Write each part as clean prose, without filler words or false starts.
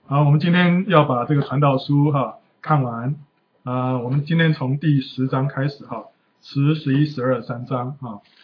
好，我们今天要把这个传道书看完。我们今天从第10章开始10、11、12、3章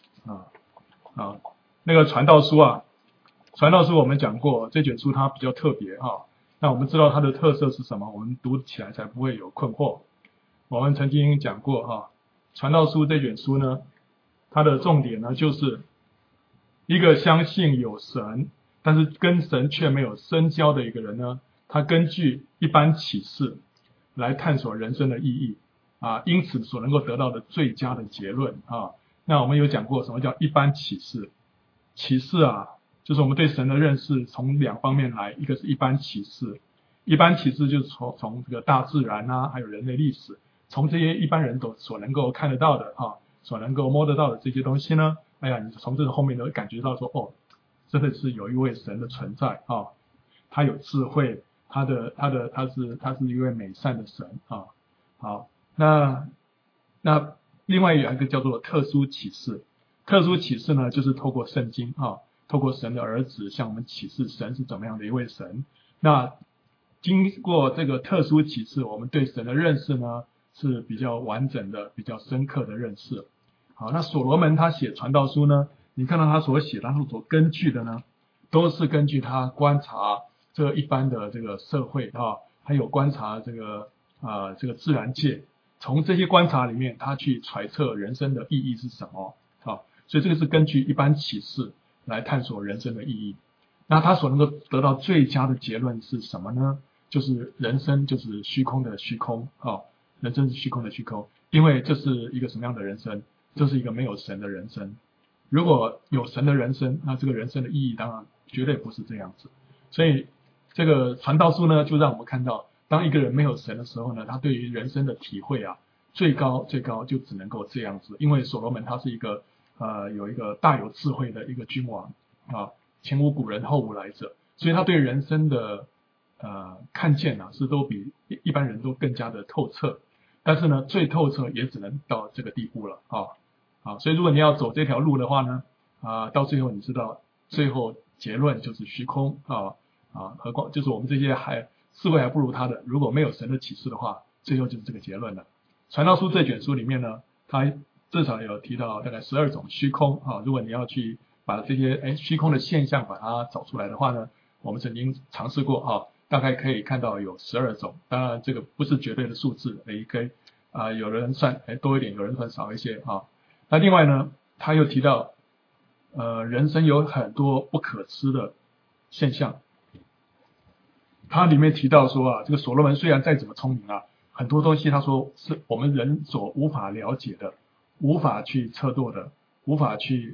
那个传道书我们讲过，这卷书它比较特别那我们知道它的特色是什么，我们读起来才不会有困惑。我们曾经讲过传道书这卷书呢，它的重点呢就是一个相信有神，但是跟神却没有深交的一个人呢，他根据一般启示来探索人生的意义因此所能够得到的最佳的结论那我们有讲过什么叫一般启示？启示就是我们对神的认识从两方面来，一个是一般启示，一般启示就是从这个大自然还有人类历史，从这些一般人都所能够看得到的所能够摸得到的这些东西呢，你从这个后面都感觉到说真的是有一位神的存在他有智慧，他是一位美善的神好，那另外有一个叫做特殊启示，特殊启示呢就是透过圣经透过神的儿子向我们启示神是怎么样的一位神。那经过这个特殊启示，我们对神的认识呢是比较完整的、比较深刻的认识。好，那所罗门他写传道书呢，你看到他所写，他所根据的呢，都是根据他观察这一般的这个社会还有观察这个自然界，从这些观察里面，他去揣测人生的意义是什么所以这个是根据一般启示来探索人生的意义。那他所能够得到最佳的结论是什么呢？就是人生就是虚空的虚空人生是虚空的虚空，因为这是一个什么样的人生？这是一个没有神的人生。如果有神的人生，那这个人生的意义当然绝对不是这样子。所以这个传道书呢，就让我们看到，当一个人没有神的时候呢，他对于人生的体会最高就只能够这样子。因为所罗门他是一个有一个大有智慧的一个君王前无古人后无来者，所以他对人生的看见是都比一般人都更加的透彻。但是呢，最透彻也只能到这个地步了所以如果你要走这条路的话呢到最后你知道，最后结论就是虚空何况就是我们这些智慧还不如他的，如果没有神的启示的话，最后就是这个结论了。传道书这卷书里面呢，它至少有提到大概12种虚空如果你要去把这些虚空的现象把它找出来的话呢，我们曾经尝试过大概可以看到有12种。当然这个不是绝对的数字，可以有人算多一点，有人算少一些那另外呢，他又提到人生有很多不可知的现象。他里面提到说这个所罗门虽然再怎么聪明很多东西他说是我们人所无法了解的，无法去测度的，无法去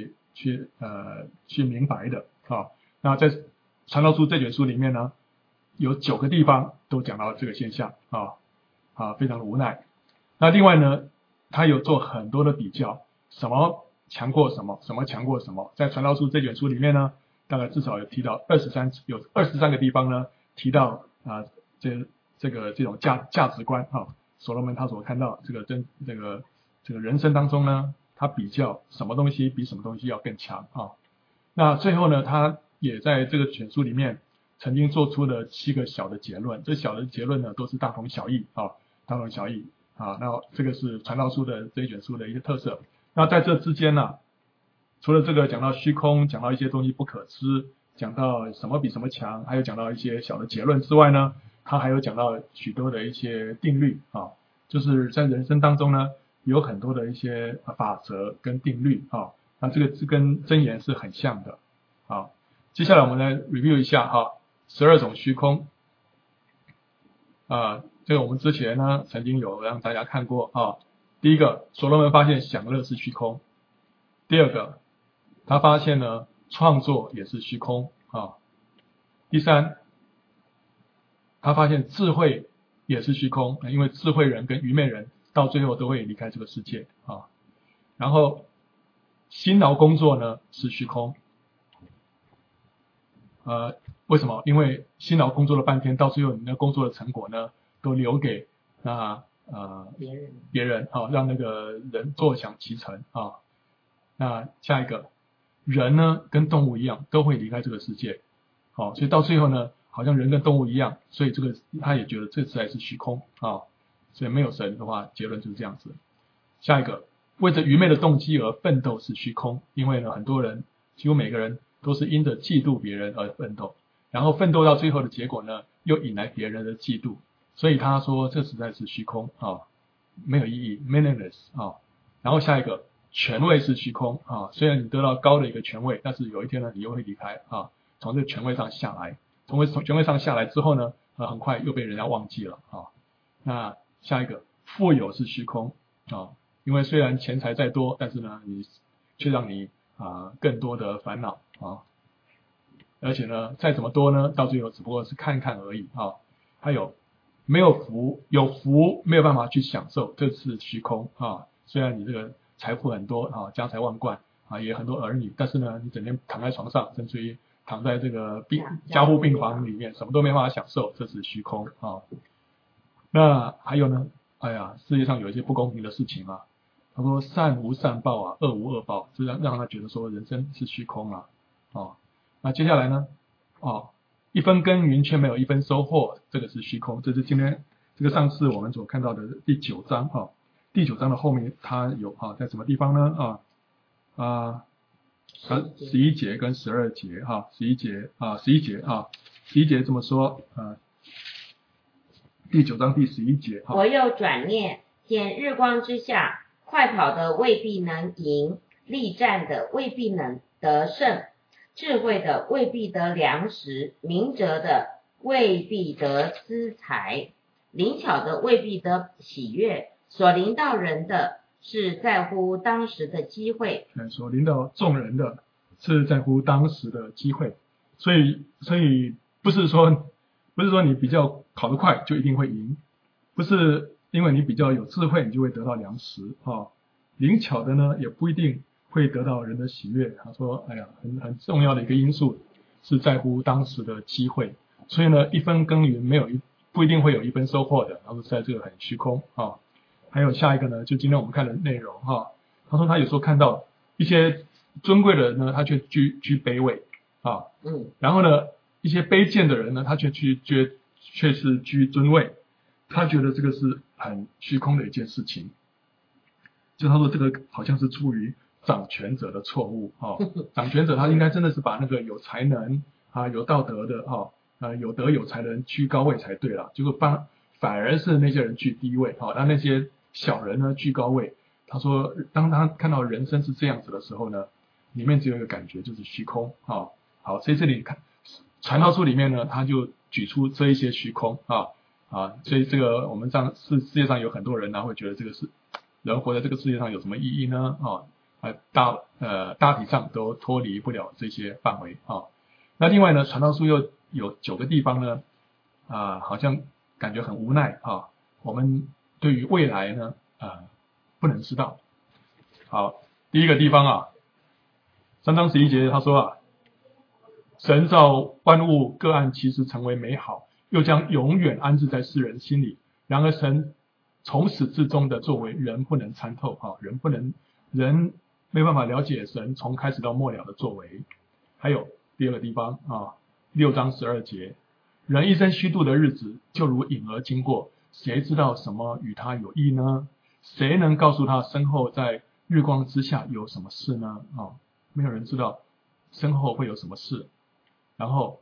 明白的那在传道书这卷书里面呢，有9个地方都讲到这个现象非常的无奈。那另外呢，他有做很多的比较，什么强过什么，什么强过什么。在传道书这卷书里面呢，大概至少有提到有23个地方呢提到这种价值观所罗门他所看到这个人生当中呢，他比较什么东西比什么东西要更强那最后呢，他也在这个卷书里面曾经做出了7个小的结论，这小的结论呢都是大同小异大同小异那这个是传道书的这一卷书的一个特色。那在这之间呢，除了这个讲到虚空，讲到一些东西不可知，讲到什么比什么强，还有讲到一些小的结论之外呢，他还有讲到许多的一些定律就是在人生当中呢，有很多的一些法则跟定律那这个跟箴言是很像的接下来我们来 review 一下12种虚空这个我们之前呢曾经有让大家看过第一个，所罗门发现享乐是虚空。第二个，他发现呢创作也是虚空第三，他发现智慧也是虚空，因为智慧人跟愚昧人到最后都会离开这个世界然后辛劳工作呢是虚空为什么？因为辛劳工作了半天，到最后你的工作的成果呢都留给别人让那个人坐享其成那下一个，人呢跟动物一样都会离开这个世界所以到最后呢好像人跟动物一样，所以这个他也觉得这实在是虚空啊，所以没有神的话，结论就是这样子。下一个，为着愚昧的动机而奋斗是虚空，因为呢，很多人几乎每个人都是因着嫉妒别人而奋斗，然后奋斗到最后的结果呢，又引来别人的嫉妒，所以他说这实在是虚空啊，没有意义 ，meaningless 啊。然后下一个，权位是虚空啊，虽然你得到高的一个权位，但是有一天呢，你又会离开啊，从这个权位上下来，从权位上下来之后呢，很快又被人家忘记了啊。那下一个，富有是虚空啊，因为虽然钱财再多，但是呢，你却让你更多的烦恼啊，而且呢，再怎么多呢，到最后只不过是看看而已啊。还有没有福，有福没有办法去享受，这是虚空啊。虽然你这个财富很多啊，家财万贯啊，也很多儿女，但是呢，你整天躺在床上，甚至于躺在这个加护病房里面，什么都没办法享受，这是虚空啊。那还有呢？哎呀，世界上有一些不公平的事情啊。他说善无善报啊，恶无恶报，这让他觉得说人生是虚空啊。哦，那接下来呢？哦，一分耕耘却没有一分收获，这个是虚空。这是今天这个上次我们所看到的第9章啊。第9章的后面它有在什么地方呢？11节跟12节哈，11节这么说第9章第11节我又转念，见日光之下，快跑的未必能赢，力战的未必能得胜，智慧的未必得粮食，明哲的未必得资财，灵巧的未必得喜悦。所临到人的是在乎当时的机会， 所临到众人的是在乎当时的机会，所以不是说你比较跑得快就一定会赢，不是因为你比较有智慧你就会得到粮食啊，灵巧的呢也不一定会得到人的喜悦。他说哎呀，很重要的一个因素是在乎当时的机会，所以呢一分耕耘不一定会有一分收获的，然后在这个很虚空啊。还有下一个呢，就今天我们看的内容哈。他说他有时候看到一些尊贵的人呢，他却居卑位啊，然后呢，一些卑贱的人呢，他却是居尊位。他觉得这个是很虚空的一件事情。就他说这个好像是出于掌权者的错误啊，掌权者他应该真的是把那个有才能有道德的有德有才的人居高位才对了，结果反而是那些人居低位让那些小人呢居高位。他说当他看到人生是这样子的时候呢，里面只有一个感觉就是虚空好，所以这里看传道书里面呢，他就举出这一些虚空所以这个我们世界上有很多人呢会觉得这个是人活在这个世界上有什么意义呢大体上都脱离不了这些范围那另外呢，传道书又有9个地方呢好像感觉很无奈我们对于未来呢不能知道。好，第一个地方3章11节他说神造万物各按其时成为美好，又将永远安置在世人心里。然而神从始至终的作为人不能参透人没办法了解神从开始到末了的作为。还有第二个地方6章12节，人一生虚度的日子就如影儿经过，谁知道什么与他有益呢？谁能告诉他身后在日光之下有什么事呢？没有人知道身后会有什么事。然后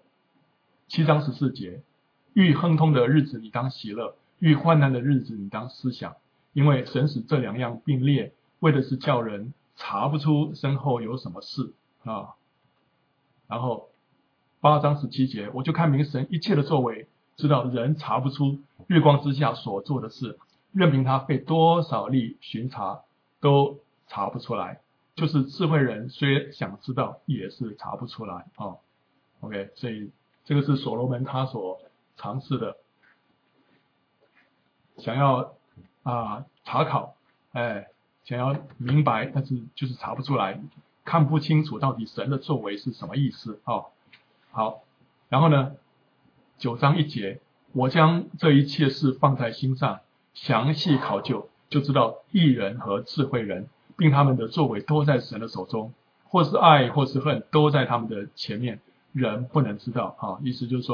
7章14节，遇亨通的日子你当喜乐，遇患难的日子你当思想，因为神使这2样并列，为的是叫人查不出身后有什么事然后8章17节，我就看明神一切的作为，知道人查不出日光之下所做的事，任凭他费多少力巡查都查不出来，就是智慧人虽想知道也是查不出来OK， 所以这个是所罗门他所尝试的，想要查考想要明白，但是就是查不出来，看不清楚到底神的作为是什么意思好，然后呢9章1节，我将这一切事放在心上，详细考究，就知道义人和智慧人并他们的作为都在神的手中，或是爱或是恨都在他们的前面，人不能知道意思就是说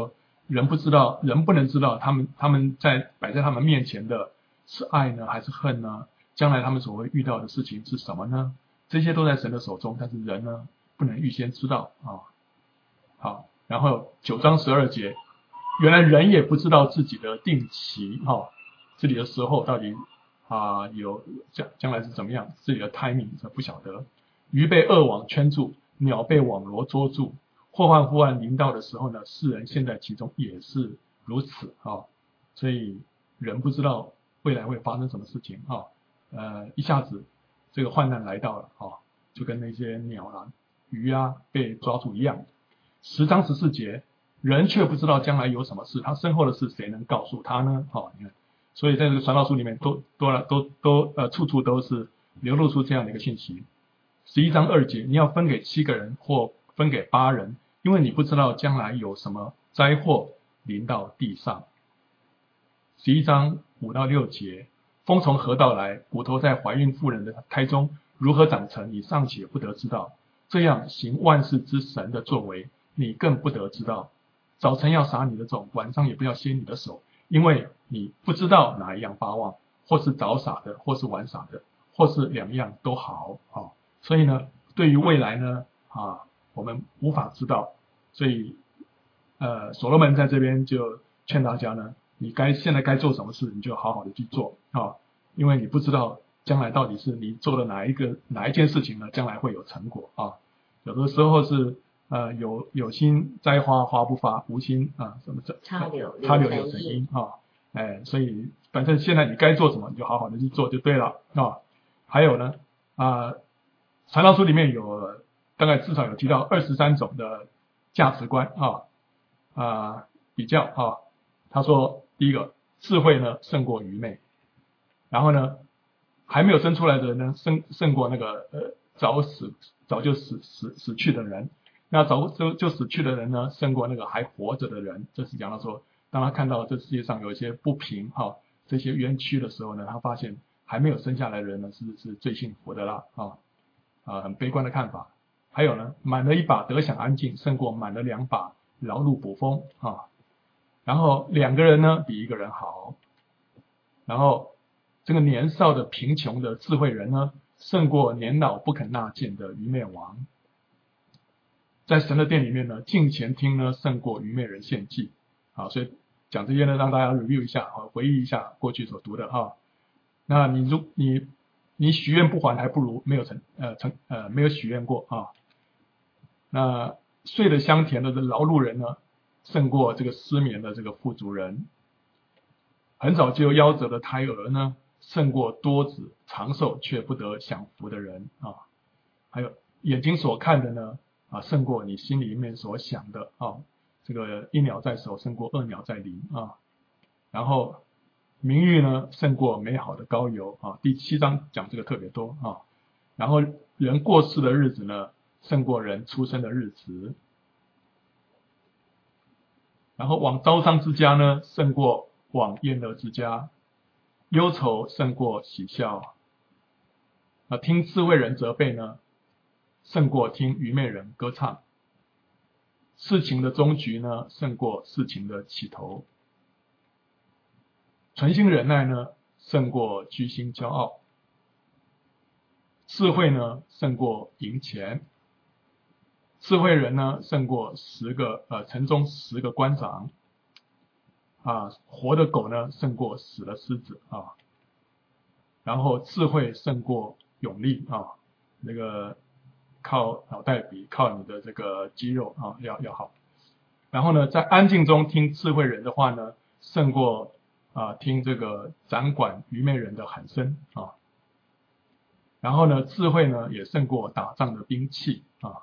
人不能知道他们在摆在他们面前的是爱呢还是恨呢？将来他们所会遇到的事情是什么呢？这些都在神的手中，但是人呢不能预先知道啊。好，然后9章12节，原来人也不知道自己的定期自己的时候到底有将来是怎么样，自己的 timing 不晓得。鱼被恶网圈住，鸟被网罗捉住，祸患忽然临到的时候呢，世人陷在其中也是如此所以人不知道未来会发生什么事情一下子这个患难来到了就跟那些鸟鱼被抓住一样。10章14节，人却不知道将来有什么事，他身后的事谁能告诉他呢？你看，所以在这个传道书里面都处处都是流露出这样的一个信息。11章2节，你要分给7个人或分给8人，因为你不知道将来有什么灾祸临到地上。11章5到6节，风从何到来，骨头在怀孕妇人的胎中如何长成，你尚且不得知道，这样行万事之神的作为，你更不得知道。早晨要撒你的种，晚上也不要歇你的手，因为你不知道哪一样发旺，或是早撒的，或是晚撒的，或是两样都好所以呢，对于未来呢我们无法知道，所以所罗门在这边就劝大家呢，你现在该做什么事，你就好好的去做因为你不知道将来到底是你做的哪一件事情呢，将来会有成果有的时候是有心栽花花不发，无心什么插柳柳成荫所以反正现在你该做什么，你就好好的去做就对了还有呢传道书里面有大概至少有提到23种的价值观比较他说第一个，智慧呢胜过愚昧，然后呢还没有生出来的人呢胜过那个早就死去的人，那早就死去的人呢胜过那个还活着的人。这是讲到说，当他看到这世界上有一些不平这些冤屈的时候呢，他发现还没有生下来的人呢是最幸福的啦很悲观的看法。还有呢，满了一把得享安静胜过满了2把劳碌捕风然后2个人呢比1个人好，然后这个年少的贫穷的智慧人呢胜过年老不肯纳谏的愚昧王。在神的殿里面呢，敬虔听呢胜过愚昧人献祭所以讲这些呢让大家 review 一下回忆一下过去所读的那你许愿不还，还不如没有许愿过那睡得香甜的劳碌人呢胜过这个失眠的这个富足人。很早就夭折的胎儿呢胜过多子长寿却不得享福的人还有眼睛所看的呢胜过你心里面所想的这个一鸟在手胜过2鸟在林然后名誉呢胜过美好的膏油第7章讲这个特别多然后人过世的日子呢胜过人出生的日子，然后往招商之家呢胜过往宴乐之家，忧愁胜过喜笑听智慧人责备呢胜过听愚昧人歌唱，事情的终局呢胜过事情的起头，存心忍耐呢胜过居心骄傲，智慧呢胜过银钱，智慧人呢胜过城中10个官长活的狗呢胜过死的狮子然后智慧胜过勇力那个靠脑袋比靠你的这个肌肉要好。然后呢在安静中听智慧人的话呢胜过听这个掌管愚昧人的喊声然后呢智慧呢也胜过打仗的兵器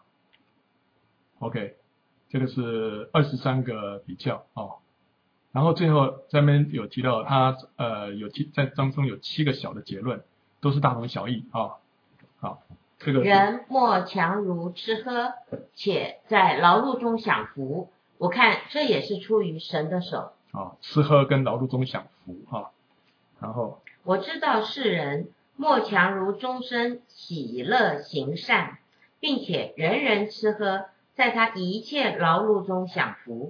OK， 这个是23个比较然后最后这边有提到他在当中有7个小的结论，都是大同小异好，这个人莫强如吃喝，且在劳碌中享福。我看这也是出于神的手吃喝跟劳碌中享福然后我知道世人莫强如终身喜乐行善，并且人人吃喝，在他一切劳碌中享福。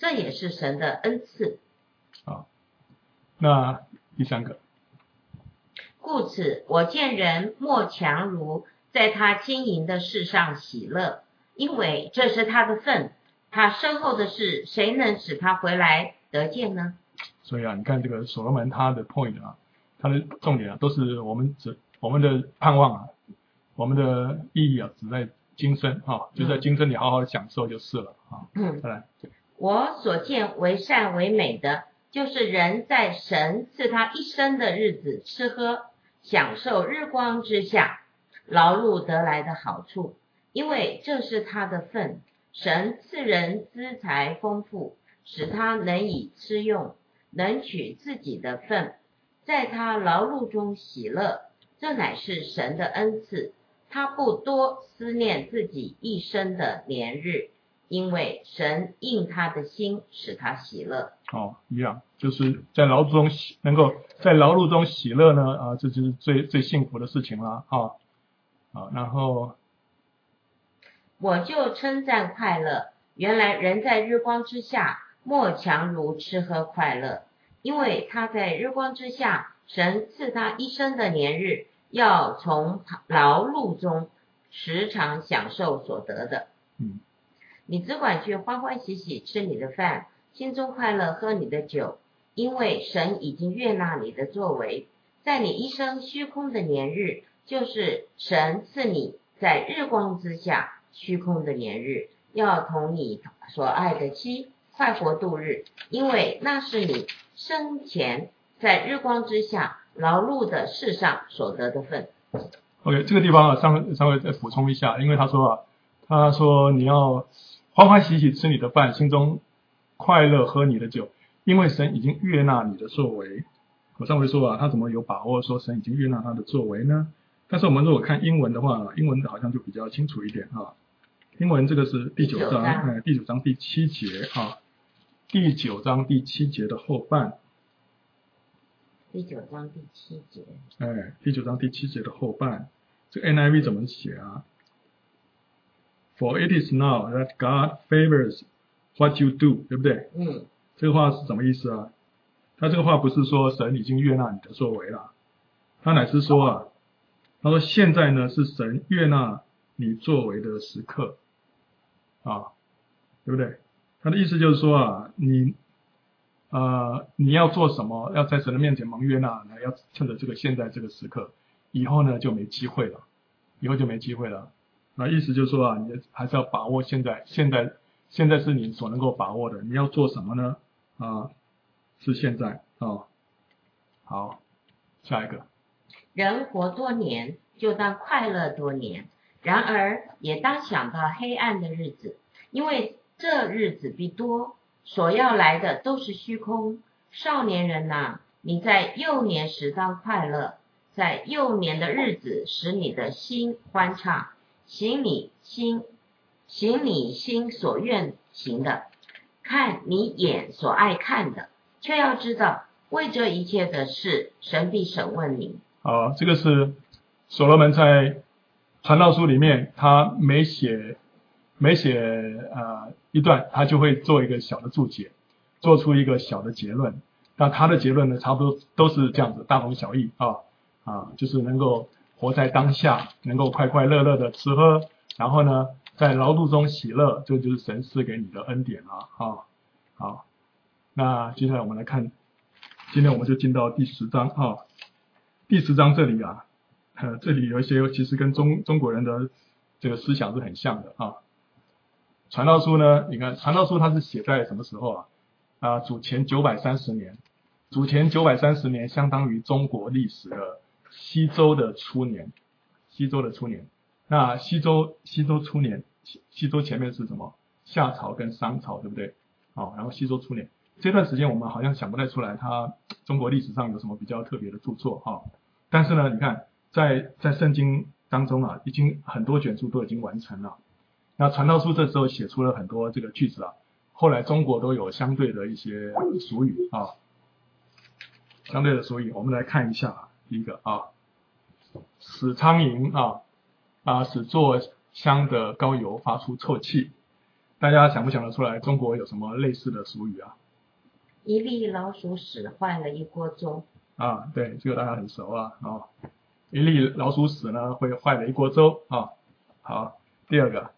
这也是神的恩赐。 啊，那第3个， 故此我见人莫强如在他经营的事上喜乐，因为这是他的份，他身后的事谁能使他回来得见呢？ 所以啊，你看这个所罗门他的 point 啊，他的重点啊，都是我们的盼望啊，我们的意义啊，只在今生啊，就在今生里好好的享受就是了啊。再来， 我所见为善为美的，就是人在神赐他一生的日子吃喝，享受日光之下劳碌得来的好处，因为这是他的份。神赐人资财丰富，使他能以吃用，能取自己的份，在他劳碌中喜乐，这乃是神的恩赐。他不多思念自己一生的年日，因为神应他的心，使他喜乐。 一样，就是在劳碌中能够在劳碌中喜乐呢，这就是最幸福的事情了啊。然后我就称赞快乐，原来人在日光之下，莫强如吃喝快乐，因为他在日光之下，神赐他一生的年日，要从劳碌中时常享受所得的。你只管去欢欢喜喜吃你的饭，心中快乐喝你的酒，因为神已经悦纳你的作为，在你一生虚空的年日，就是神赐你在日光之下虚空的年日，要同你所爱的妻快活度日，因为那是你生前在日光之下劳碌的事上所得的份。 OK， 这个地方啊，稍微再补充一下，因为他说你要欢欢喜喜吃你的饭，心中快乐喝你的酒，因为神已经悦纳你的作为。我上回说啊，他怎么有把握说神已经悦纳他的作为呢？但是我们如果看英文的话，英文好像就比较清楚一点啊。英文这个是第9章，第9章第7节啊，第9章第7节的后半。 第9章第7节。 第9章第7节的后半，这个 NIV 怎么写啊？ For it is now that God favors what you do， 对不对？这个话是什么意思啊？他这个话不是说神已经悦纳你的作为了，他乃是说啊，他说现在呢是神悦纳你作为的时刻啊，对不对？他的意思就是说啊，你要做什么，要在神的面前蒙悦纳呢，要趁着现在这个时刻，以后呢就没机会了，意思就是说啊，你还是要把握现在是你所能够把握的，你要做什么呢？是现在啊。好，下一个。 人活多年，就当快乐多年，然而也当想到黑暗的日子，因为这日子必多，所要来的都是虚空。少年人哪，你在幼年时当快乐，在幼年的日子使你的心欢畅，行你心所愿行的，看你眼所爱看的，却要知道为这一切的事，神必审问你。 这个是所罗门在传道书里面，他每写一段，他就会做一个小的注解，做出一个小的结论。那他的结论呢，差不多都是这样子，大同小异就是能够活在当下，能够快快乐乐的吃喝，然后呢，在劳碌中喜乐，这就是神赐给你的恩典好，那接下来我们来看，今天我们就进到第10章第10章这里这里有一些其实跟中国人的这个思想是很像的传道书呢，你看传道书它是写在什么时候主前930年，主前930年相当于中国历史的西周的初年。那西周初年，西周前面是什么？夏朝跟商朝，对不对？然后西周初年这段时间我们好像想不太出来，它中国历史上有什么比较特别的著作但是呢，你看在圣经当中已经很多卷书都已经完成了。那传道书这时候写出了很多这个句子后来中国都有相对的一些俗语相对的俗语，我们来看一下第一个使苍蝇使做香的膏油发出臭气。 大家想不想得出来中国有什么类似的俗语啊？ 一粒老鼠屎坏了一锅粥。 啊，对，这个大家很熟啊。一粒老鼠屎呢会坏了一锅粥啊。好，第二个，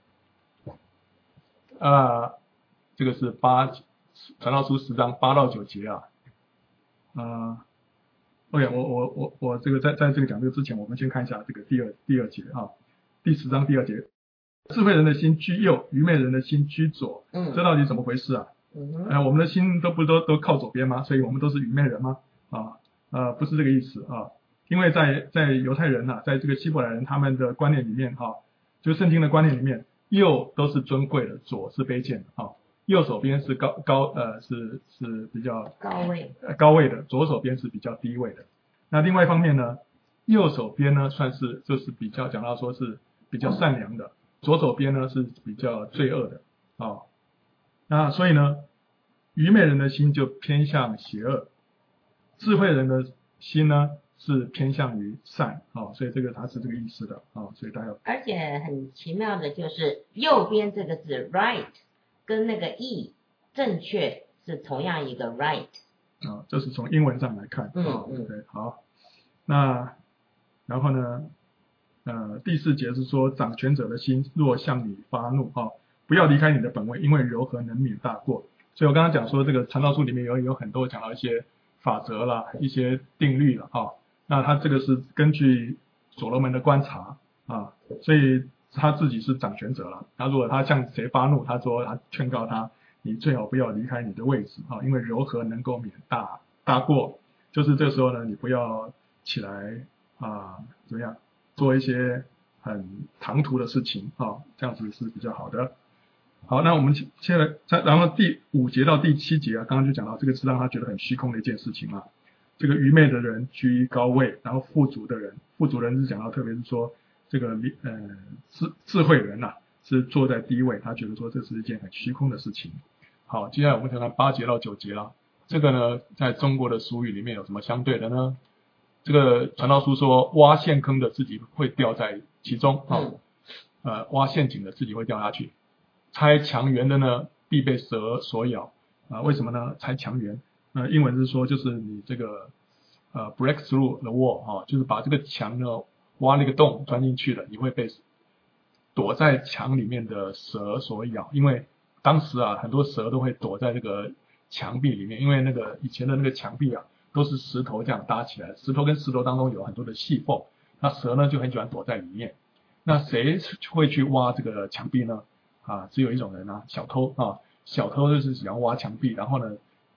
这个是传道书10章8到9节啊。OK，我这个在这个讲这个之前，我们先看一下这个第二节啊，第10章第2节，智慧人的心居右，愚昧人的心居左。这到底怎么回事啊？我们的心都靠左边吗？所以我们都是愚昧人吗？不是这个意思啊。因为在犹太人在这个希伯来人他们的观念里面就圣经的观念里面，右都是尊贵的，左是卑贱的右手边是是比较高位的，左手边是比较低位的。那另外一方面呢，右手边呢算是就是比较讲到说是比较善良的，左手边呢是比较罪恶的那所以呢，愚昧人的心就偏向邪恶，智慧人的心呢是偏向于善所以这个它是这个意思的所以大家而且很奇妙的就是右边这个字 right 跟那个 e 正确是同样一个 right 这是从英文上来看对，好，那然后呢第4节是说掌权者的心若向你发怒不要离开你的本位，因为柔和能免大过。所以我刚刚讲说这个传道书里面有很多讲到一些法则啦，一些定律了那他这个是根据所罗门的观察所以他自己是掌权者了。他如果他向谁发怒，他说他劝告他，你最好不要离开你的位置因为柔和能够免大过。就是这时候呢，你不要起来怎么样做一些很唐突的事情这样子是比较好的。好，那我们现在然后第5节到第7节刚刚就讲到这个是让他觉得很虚空的一件事情这个愚昧的人居高位，然后富足的人是讲到特别是说这个智慧人是坐在低位，他觉得说这是一件很虚空的事情。好，接下来我们看看8节到9节了。这个呢在中国的俗语里面有什么相对的呢？这个传道书说挖陷坑的自己会掉在其中挖陷阱的自己会掉下去，拆墙垣的呢必被蛇所咬为什么呢？拆墙垣英文是说就是你这个break through the wall 就是把这个墙呢挖了一个洞钻进去了，你会被躲在墙里面的蛇所咬。因为当时很多蛇都会躲在这个墙壁里面，因为那个以前的那个墙壁都是石头这样搭起来，石头跟石头当中有很多的细缝，那蛇呢就很喜欢躲在里面。那谁会去挖这个墙壁呢？只有一种人小偷小偷就是喜欢挖墙壁，然后呢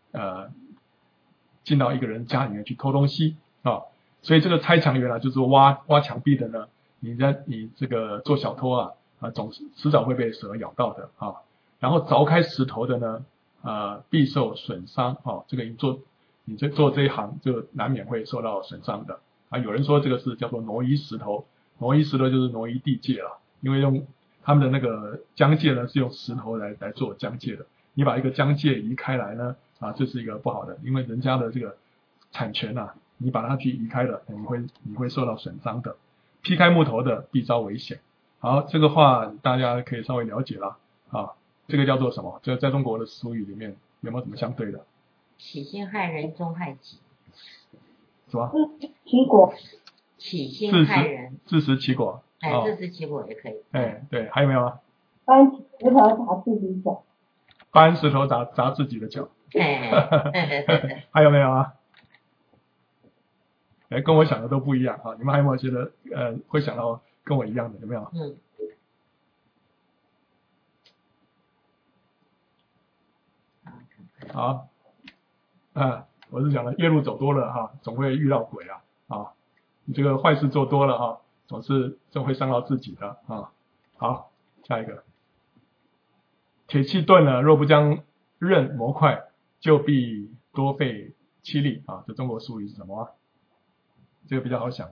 进到一个人家里面去偷东西所以这个拆墙员就是挖墙壁的呢，你这个做小偷总是迟早会被蛇咬到的然后凿开石头的呢必受损伤这个你做这一行就难免会受到损伤的有人说这个是叫做挪移石头，挪移石头就是挪移地界了，因为用他们的那个疆界呢是用石头来做疆界的，你把一个疆界移开来呢这是一个不好的，因为人家的这个产权你把它去移开了，你会受到损伤的。劈开木头的必遭危险。好，这个话大家可以稍微了解了这个叫做什么？这在中国的俗语里面有没有什么相对的？ 起心害人终害己。 什么？ 起果。 起心害人。 自食其果。 自食其果也可以。 对，还有没有啊？ 搬石头砸自己脚。 搬石头砸自己的脚。还有没有啊？跟我想的都不一样你们还有没有觉得会想到跟我一样的？有没有？好我是讲的夜路走多了总会遇到鬼你这个坏事做多了总是会伤到自己的好，下一个，铁器钝了，若不将刃磨快，就必多费气力这中国俗语是什么这个比较好想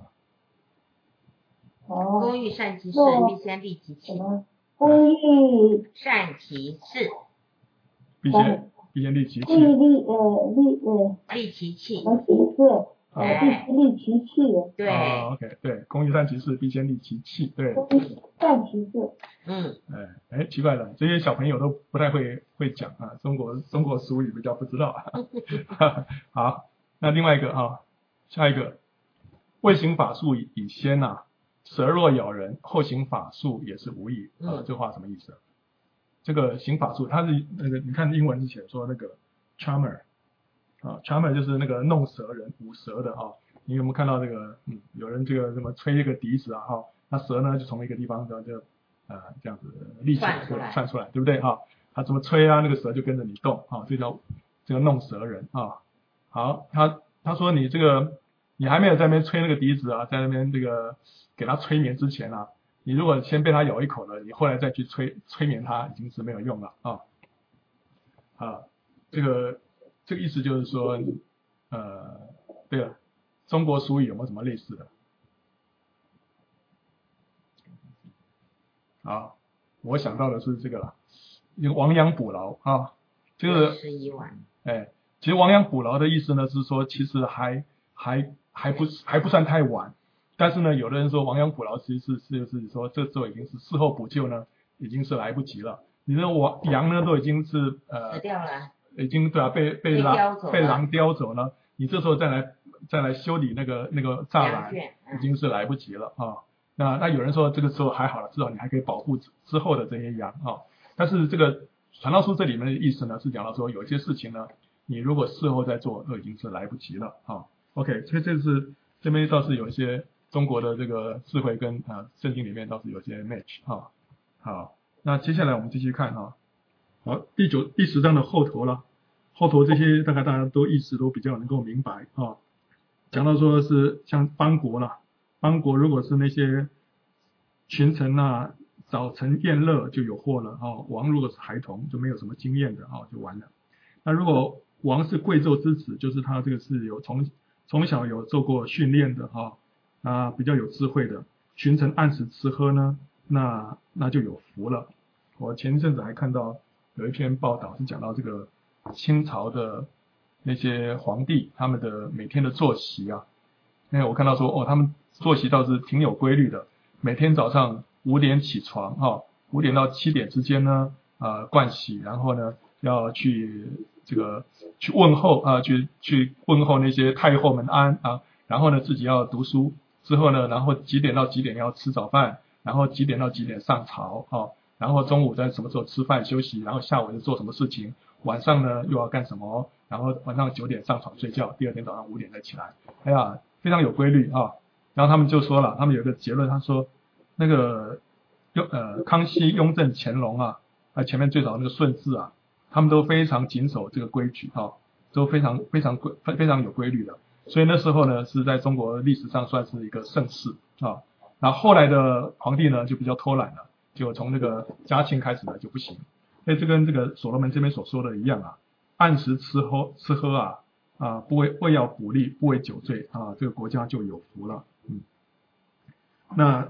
工欲善其事，必先利其器。 工欲善其事， 必先利其器。 利其器。 必先利其器。 对。 OK， 对，工欲善其事，必先利其器。对。 善其事。 奇怪了，这些小朋友都不太会讲啊，中国俗语比较不知道。好，那另外一个下一个，未行法术以先蛇若咬人，后行法术也是无益。这话什么意思？这个行法术，它是那个你看英文是写说那个 charmer 就是那个弄蛇人舞蛇的你有没有看到这个有人这个什么吹一个笛子那蛇呢就从一个地方就这样子立起来窜出来，对不对他怎么吹那个蛇就跟着你动这叫这个弄蛇人好，他说你这个你还没有在那边吹那个笛子在那边这个给他催眠之前你如果先被他咬一口了，你后来再去催眠他已经是没有用了这个意思就是说对了，中国俗语有没有什么类似的？我想到的是这个了，亡羊补牢这个 11万。 其实亡羊补牢的意思呢是说，其实还不算太晚，但是呢，有的人说亡羊补牢其实就是说这时候已经是事后补救呢，已经是来不及了。你的羊呢都已经是死掉了， 已经被狼叼走了，你这时候再来修理那个栅栏，已经是来不及了那有人说这个时候还好了，至少你还可以保护之后的这些羊但是这个传道书这里面的意思呢是讲到说，有些事情呢，你如果事后再做，都已经是来不及了OK， 所以这边倒是有一些中国的这个智慧跟圣经里面倒是有些 match 好，那接下来我们继续看好，第10章的后头了，后头这些大概大家都意识都比较能够明白讲到说是像邦国了，邦国如果是那些群臣早晨宴乐就有祸了王如果是孩童就没有什么经验的就完了。那如果王是贵胄之子，就是他这个是有从小有受过训练的比较有智慧的，群臣按时吃喝呢，那就有福了。我前一阵子还看到有一篇报道是讲到这个清朝的那些皇帝他们的每天的作息因为我看到说他们作息倒是挺有规律的，每天早上5点起床5点到7点之间呢盥洗，然后呢要去这个去问候去问候那些太后们安然后呢自己要读书，之后呢然后几点到几点要吃早饭，然后几点到几点上朝然后中午在什么时候吃饭休息，然后下午就做什么事情，晚上呢又要干什么，然后晚上9点上床睡觉，第二天早上5点再起来，非常有规律然后他们就说了，他们有一个结论，他说那个康熙、雍正、乾隆前面最早那个顺治他们都非常谨守这个规矩都非常有规律的，所以那时候呢是在中国历史上算是一个盛世然后后来的皇帝呢就比较偷懒了，就从那个嘉庆开始呢就不行，所以这跟这个所罗门这边所说的一样按时吃喝不为要补力，不为酒醉这个国家就有福了。那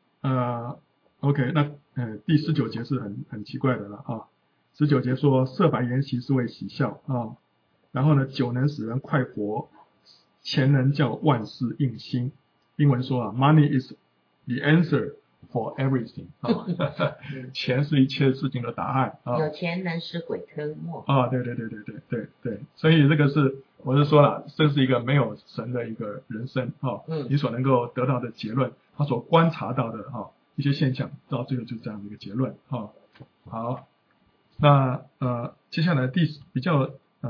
OK， 那第19节是很奇怪的了19节说设摆筵席是为喜笑然后呢酒能使人快活，钱能叫万事应心。英文说money is the answer for everything 钱是一切事情的答案有钱能使鬼推磨对，所以这个是我是说了，这是一个没有神的一个人生你所能够得到的结论，他所观察到的一些现象，到最后就这样的一个结论好，那接下来比较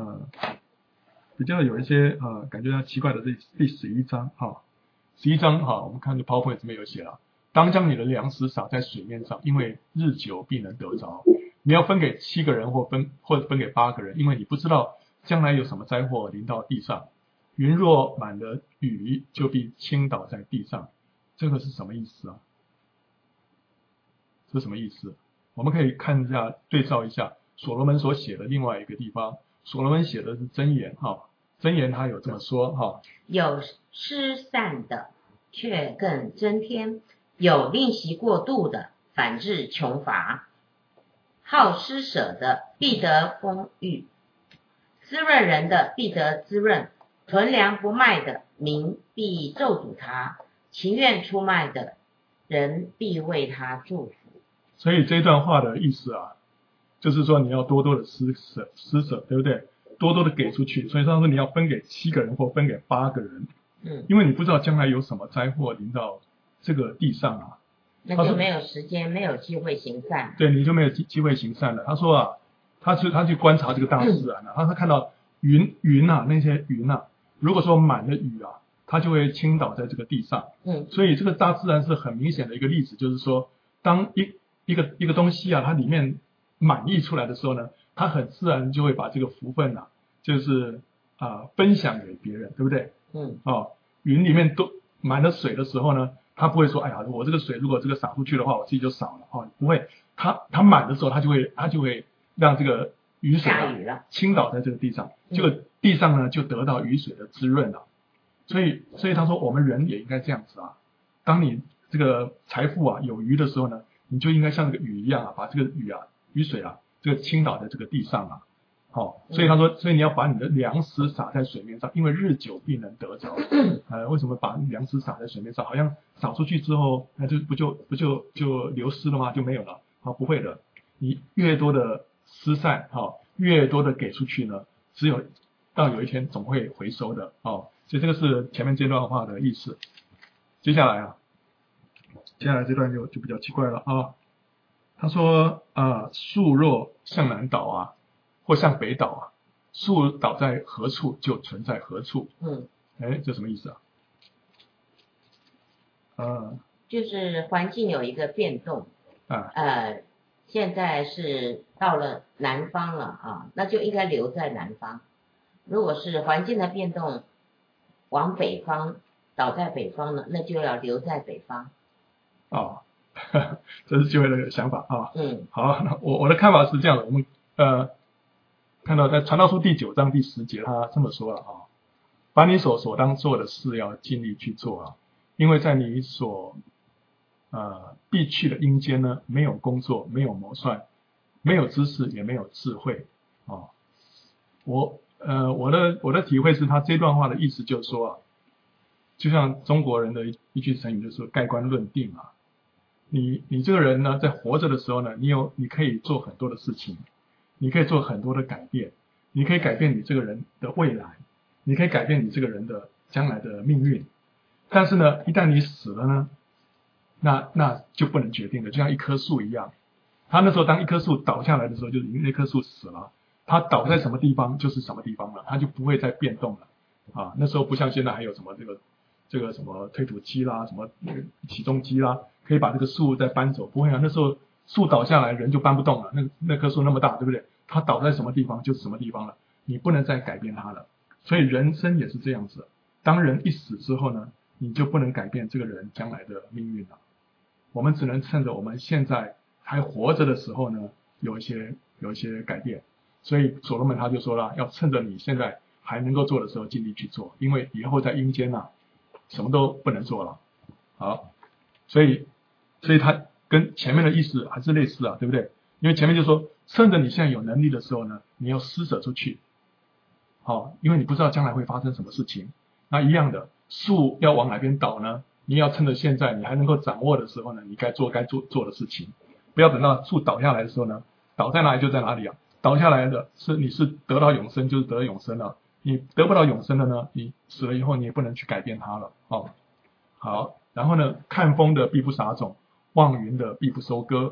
有一些感觉到奇怪的第11章11章我们看这 PowerPoint 这边有写了，当将你的粮食撒在水面上，因为日久必能得着。你要分给7个人或者分给8个人，因为你不知道将来有什么灾祸临到地上。云若满了雨，就必倾倒在地上。这个是什么意思这是什么意思？我们可以看一下对照一下所罗门所写的另外一个地方，所罗门写的是箴言箴言他有这么说有失散的却更增添，有吝惜过度的反致穷乏，好施舍的必得丰裕，滋润人的必得滋润， 囤粮不卖的民必咒诅他，情愿出卖的人必为他祝福。 所以这段话的意思啊，就是说你要多多的施舍，对不对？多多的给出去。所以他说你要分给7个人或分给8个人，因为你不知道将来有什么灾祸临到这个地上啊， 那就没有时间，没有机会行善。 对，你就没有机会行善了。他说啊，他去观察这个大自然啊，他看到云啊，那些云啊，如果说满了雨啊，它就会倾倒在这个地上。所以这个大自然是很明显的一个例子，就是说，当一个东西啊，它里面满溢出来的时候呢，它很自然就会把这个福分啊，就是分享给别人，对不对？云里面都满了水的时候呢，它不会说，哎呀，我这个水如果这个洒出去的话，我自己就少了不会，它满的时候，它就会让这个雨水倾倒在这个地上，这个地上呢就得到雨水的滋润了。所以他说我们人也应该这样子啊，当你这个财富啊有余的时候呢，你就应该像这个雨一样啊，把这个雨水啊这个倾倒在这个地上啊。所以他说，所以你要把你的粮食撒在水面上，因为日久必能得着。为什么把粮食撒在水面上？好像撒出去之后，那就不就流失了吗？就没有了？不会的，你越多的施散，越多的给出去呢，只有到有一天总会回收的。所以这个是前面这段话的意思。接下来这段就比较奇怪了啊。他说树若向南倒啊，或向北倒啊，树倒在何处就存在何处。这什么意思啊？ 就是环境有一个变动现在是到了南方了那就应该留在南方。如果是环境的变动往北方倒在北方呢，那就要留在北方。 这是就会的想法啊。好，那我的看法是这样的，我们看到在传道书第9章第10节，他这么说了把你所当做的事要尽力去做因为在你所必去的阴间呢，没有工作，没有谋算，没有知识，也没有智慧我的体会是，他这段话的意思就是说就像中国人的一句成语，就是盖棺论定你这个人呢，在活着的时候呢，你可以做很多的事情，你可以做很多的改变，你可以改变你这个人的未来，你可以改变你这个人的将来的命运。但是呢，一旦你死了呢，那就不能决定了，就像一棵树一样。他那时候当一棵树倒下来的时候，就是那棵树死了，它倒在什么地方就是什么地方了，它就不会再变动了那时候不像现在还有什么这个什么推土机啦，什么起重机啦，可以把这个树再搬走，不会那时候树倒下来人就搬不动了，那棵树那么大，对不对？它倒在什么地方就是什么地方了，你不能再改变它了。所以人生也是这样子，当人一死之后呢，你就不能改变这个人将来的命运了。我们只能趁着我们现在还活着的时候呢，有一些改变。所以所罗门他就说了，要趁着你现在还能够做的时候尽力去做，因为以后在阴间什么都不能做了。好，所以他跟前面的意思还是类似对不对？因为前面就说趁着你现在有能力的时候呢，你要施舍出去。因为你不知道将来会发生什么事情。那一样的，树要往哪边倒呢？你要趁着现在你还能够掌握的时候呢，你该做的事情，不要等到树倒下来的时候呢，倒在哪里就在哪里倒下来的你是得到永生，就是得到永生了。你得不到永生的呢，你死了以后你也不能去改变它了好，然后呢，看风的必不撒种，望云的必不收割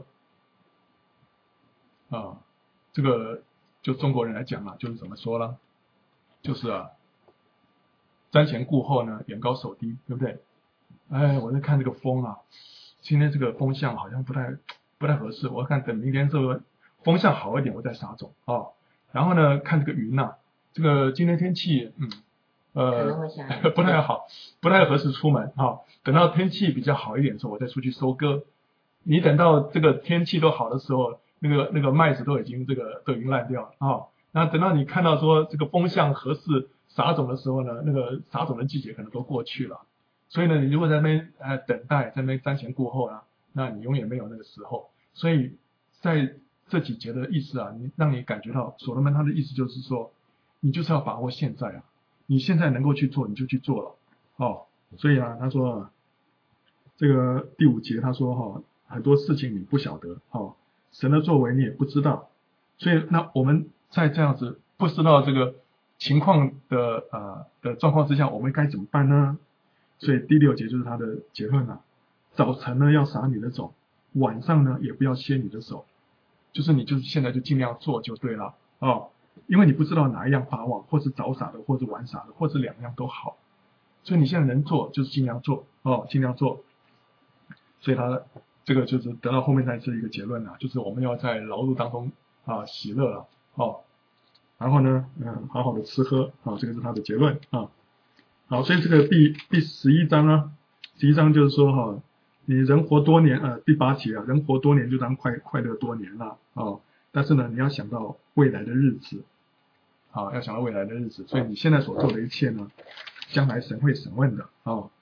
这个就中国人来讲就是怎么说呢？就是瞻前顾后呢，眼高手低，对不对？我在看这个风今天这个风向好像不太合适，我看等明天这个风向好一点我再撒种然后呢，看这个云这个今天天气不太好，不太合适出门等到天气比较好一点的时候我再出去收割。你等到这个天气都好的时候，那个麦子都已经烂掉了那等到你看到说这个风向合适撒种的时候呢，那个撒种的季节可能都过去了。所以呢，你如果在那边等待，在那边瞻前顾后那你永远没有那个时候。所以在这几节的意思让你感觉到所罗门他的意思就是说，你就是要把握现在你现在能够去做你就去做了所以他说这个第5节他说很多事情你不晓得神的作为你也不知道，所以那我们在这样子不知道这个情况的状况之下，我们该怎么办呢？所以第6节就是他的结论了。早晨呢要撒你的种，晚上呢也不要歇你的手，就是你就是现在就尽量做就对了因为你不知道哪一样发旺，或是早撒的，或是晚撒的，或是2样都好，所以你现在能做就是尽量做尽量做。所以他这个就是得到后面才是一个结论就是我们要在劳碌当中喜乐了然后呢好好的吃喝这个是他的结论好，所以这个第11章啊，11章就是说你人活多年第8节人活多年就当快乐多年了但是呢你要想到未来的日子要想到未来的日子，所以你现在所做的一切呢，将来神会审问的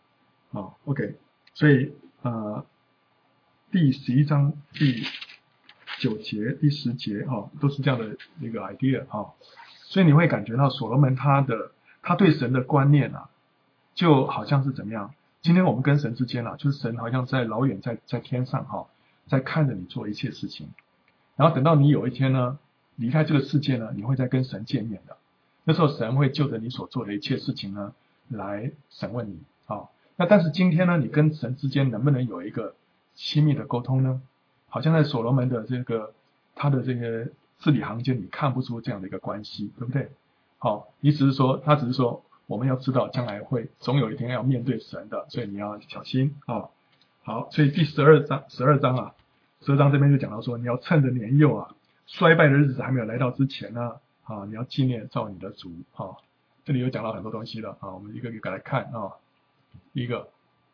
OK， 所以第11章第9节第10节都是这样的一个 idea 所以你会感觉到所罗门他对神的观念就好像是怎么样？今天我们跟神之间就是神好像在老远在天上在看着你做一切事情，然后等到你有一天呢离开这个世界呢，你会再跟神见面的，那时候神会就着你所做的一切事情呢来审问你那但是今天呢，你跟神之间能不能有一个亲密的沟通呢？好像在所罗门的他的这个字里行间，你看不出这样的一个关系，对不对？他只是说我们要知道将来会总有一天要面对神的，所以你要小心好，所以第12章这边就讲到说，你要趁着年幼衰败的日子还没有来到之前呢你要纪念造你的主这里有讲到很多东西了我们一个一个来看第一个，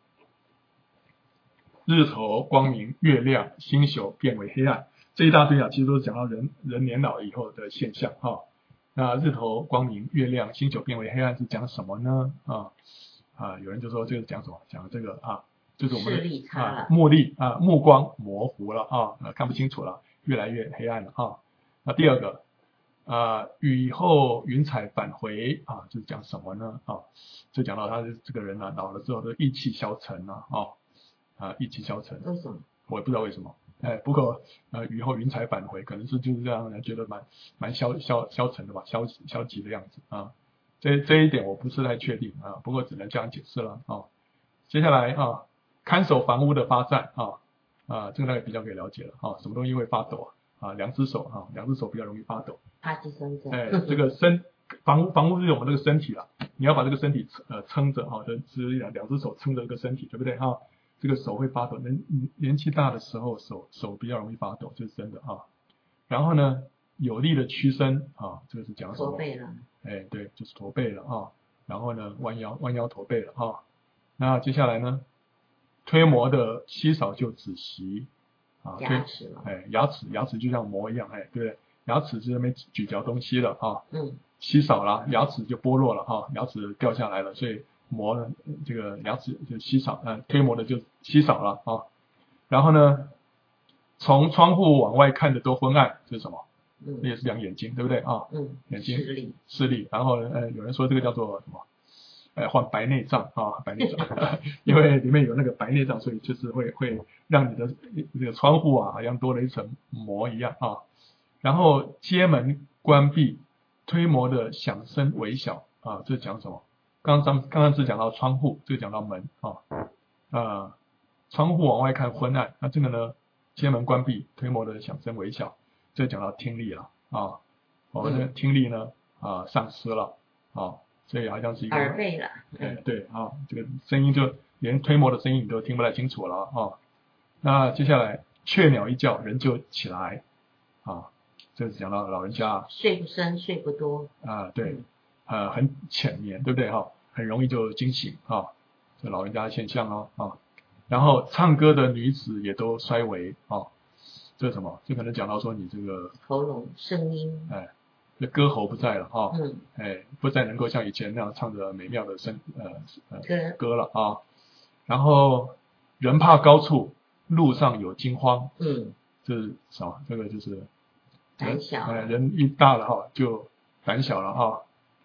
日头光明，月亮星宿变为黑暗，这一大堆其实都是讲到人年老以后的现象那日头光明，月亮星宿变为黑暗是讲什么呢有人就说这个讲什么，讲这个就是我们视力差了目光模糊了看不清楚了，越来越黑暗了那第二个雨后云彩返回就是讲什么呢就讲到他这个人老了之后的意气消沉意气消沉， 为什么？ 我也不知道为什么不过雨后云彩返回，可能是就是这样人觉得蛮消沉的吧，消极的样子这一点我不是太确定不过只能这样解释了接下来看守房屋的发战这个大概比较可以了解了什么东西会发抖两只手比较容易发抖， 帕金森症这个房屋是我们这个身体你要把这个身体撑着是两只手撑着这个身体，对不对这个手会发抖，年纪大的时候手比较容易发抖，这是真的然后呢有力的屈伸这个是讲什么？驼背了对，就是驼背了然后呢弯腰驼背了那接下来呢推磨的稀少就止息牙齿嘛牙齿就像磨一样对不对？牙齿就在那边咀嚼东西了稀少了，牙齿就剥落了牙齿掉下来了，所以磨呢这个牙齿就稀少推磨的就稀少了然后呢从窗户往外看的都昏暗，这是什么？那也是讲眼睛，对不对眼睛视力然后有人说这个叫做什么患白内障白内障因为里面有那个白内障，所以就是会让你的这个窗户好像多了一层膜一样然后街门关闭，推磨的响声微小这讲什么？刚刚只讲到窗户，这个讲到门窗户往外看昏暗，那这个呢街门关闭，推磨的响声微小，这讲到听力了我们的听力呢丧失了所以好像是一个耳背了对这个声音就连推磨的声音你都听不太清楚了那接下来雀鸟一叫人就起来这是讲到老人家睡不深睡不多对很浅眠，对不对很容易就惊醒这老人家的现象然后唱歌的女子也都衰微这是什么？这可能讲到说你这个喉咙声音这歌喉不在了不再能够像以前那样唱着美妙的歌了然后人怕高处，路上有惊慌这是什么？这个就是胆小人一大了就胆小了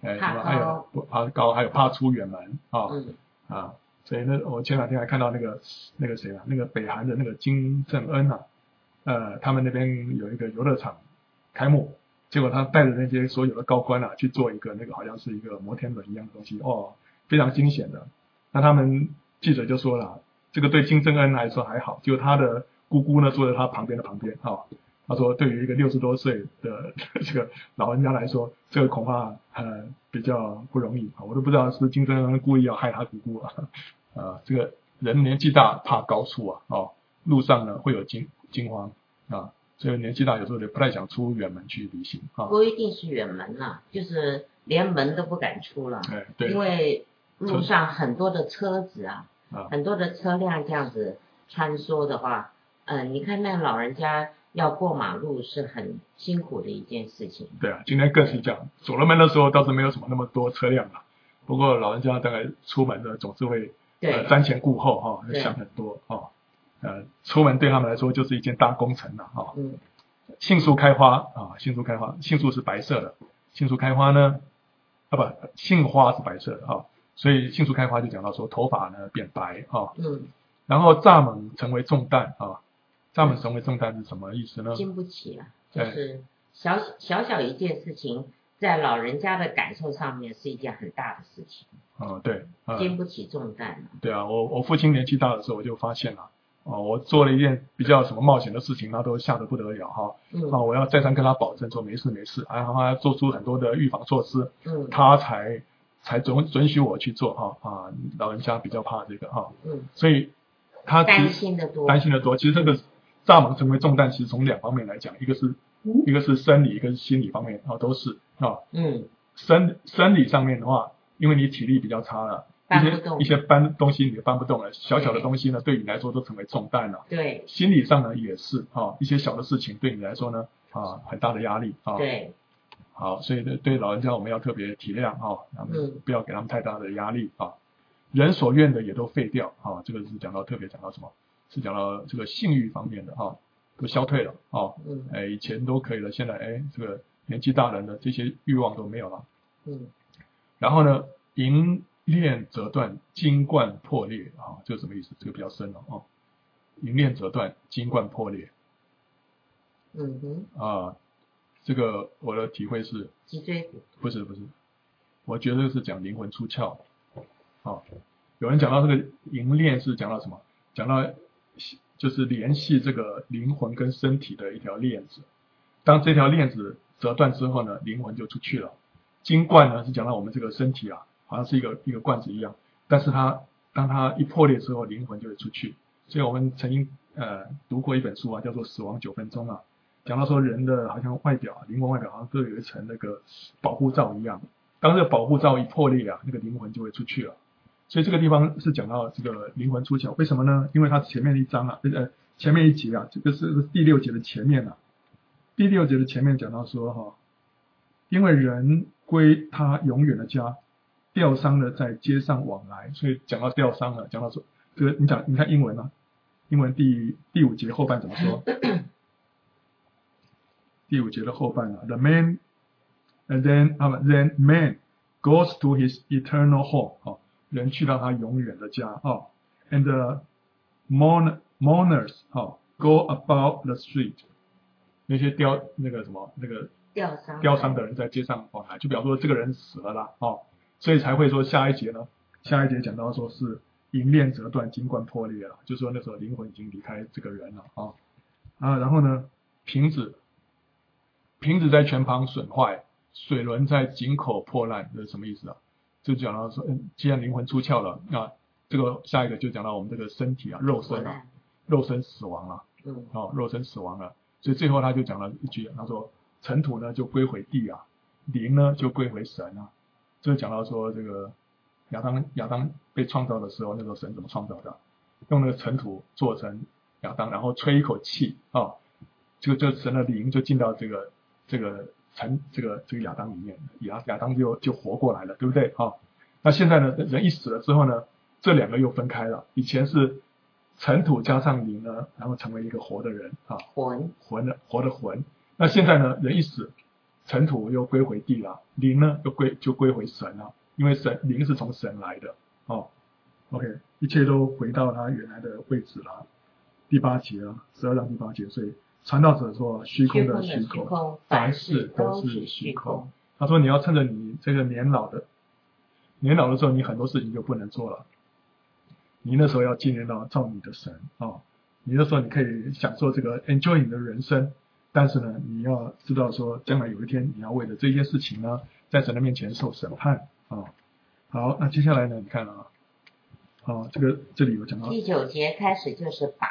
怕还有怕高，还有怕出远门啊。所以我前两天还看到那个谁啊，那个北韩的那个金正恩啊，他们那边有一个游乐场开幕，结果他带着那些所有的高官啊去做一个那个好像是一个摩天轮一样的东西，非常惊险的。那他们记者就说了，这个对金正恩来说还好，就他的姑姑呢坐在他旁边他说对于一个60多岁的这个老人家来说，这个恐怕比较不容易，我都不知道是不是金正恩故意要害他姑姑这个人年纪大怕高处路上呢会有惊慌所以年纪大有时候也不太想出远门去旅行不一定是远门啦，就是连门都不敢出了， 对， 因为路上很多的车子很多的车辆这样子穿梭的话，你看那老人家要过马路是很辛苦的一件事情。 对啊，今天更是这样，走了门的时候倒是没有什么那么多车辆不过老人家大概出门的总是会瞻前顾后想很多出门对他们来说就是一件大工程杏树开花杏树是白色的，杏树开花呢杏花是白色的所以杏树开花就讲到说头发呢变白然后蚱蜢成为重担蚱蜢成为重担是什么意思呢？ 经不起就是小一件事情，在老人家的感受上面是一件很大的事情对经不起重担对啊，我父亲年纪大的时候我就发现了我做了一件比较什么冒险的事情，他都吓得不得了我要再三跟他保证说没事，然后他做出很多的预防措施他才准许我去做老人家比较怕这个所以他担心的多。 其实这个蚱蜢成为重担，其实从2方面来讲，一个是生理，一个是心理方面都是生理上面的话，因为你体力比较差了，一些搬东西你搬不动了，小的东西呢对你来说都成为重担了。 对， 心理上呢也是一些小的事情对你来说呢很大的压力对。 好，所以对老人家我们要特别体谅不要给他们太大的压力人所愿的也都废掉这个是特别讲到什么？是讲到这个性欲方面的都消退了以前都可以了，现在这个年纪大人的这些欲望都没有了然后呢，银链折断，金冠破裂这个什么意思？这个比较深了银链折断，金冠破裂这个我的体会是脊椎骨不是，我觉得是讲灵魂出窍有人讲到这个银链是讲到什么？讲到就是联系这个灵魂跟身体的一条链子，当这条链子折断之后呢，灵魂就出去了。金冠呢是讲到我们这个身体好像是一个罐子一样，但是当它一破裂之后，灵魂就会出去。所以我们曾经读过一本书叫做《死亡9分钟》讲到说人的好像外表灵魂外表好像都有一层那个保护罩一样，当这个保护罩一破裂那个灵魂就会出去了。所以这个地方是讲到这个灵魂出窍，为什么呢？因为它前面一章前面一节这个是第6节的前面第6节的前面讲到说因为人归他永远的家，吊丧的在街上往来，所以讲到吊丧了，讲到说这个你看英文英文第5节后半怎么说？第5节的后半The man and then man goes to his eternal home人去到他永远的家and the mourners go about the street 那些吊丧的人在街上往来，就表示说这个人死了啦所以才会说下一节讲到说是银链折断，金冠破裂了，就说那时候灵魂已经离开这个人了然后呢瓶子在泉旁损坏，水轮在井口破烂，这是什么意思就讲到说既然灵魂出窍了这个下一个就讲到我们这个身体肉身死亡了肉身死亡了，所以最后他就讲了一句他说尘土呢就归回地灵呢就归回神这讲到说这个亚当被创造的时候，那时候神怎么创造的？用那个尘土做成亚当，然后吹一口气这个神的灵就进到这个亚当里面，亚当就活过来了，对不对那现在呢人一死了之后呢，这2个又分开了，以前是尘土加上灵呢，然后成为一个活的人活的魂。那现在呢人一死， 尘土又归回地了，灵呢就归回神了，因为灵是从神来的哦。OK， 一切都回到他原来的位置了。第8节啊，12章第8节，所以传道者说虚空的虚空，凡事都是虚空。他说你要趁着你这个年老的时候，你很多事情就不能做了。你那时候要纪念到造你的神哦，你那时候你可以享受这个 enjoy 你的人生，但是呢，你要知道说，将来有一天你要为了这件事情呢，在神的面前受审判啊。好，那接下来呢，你看啊，这里有讲到第9节开始就是拔，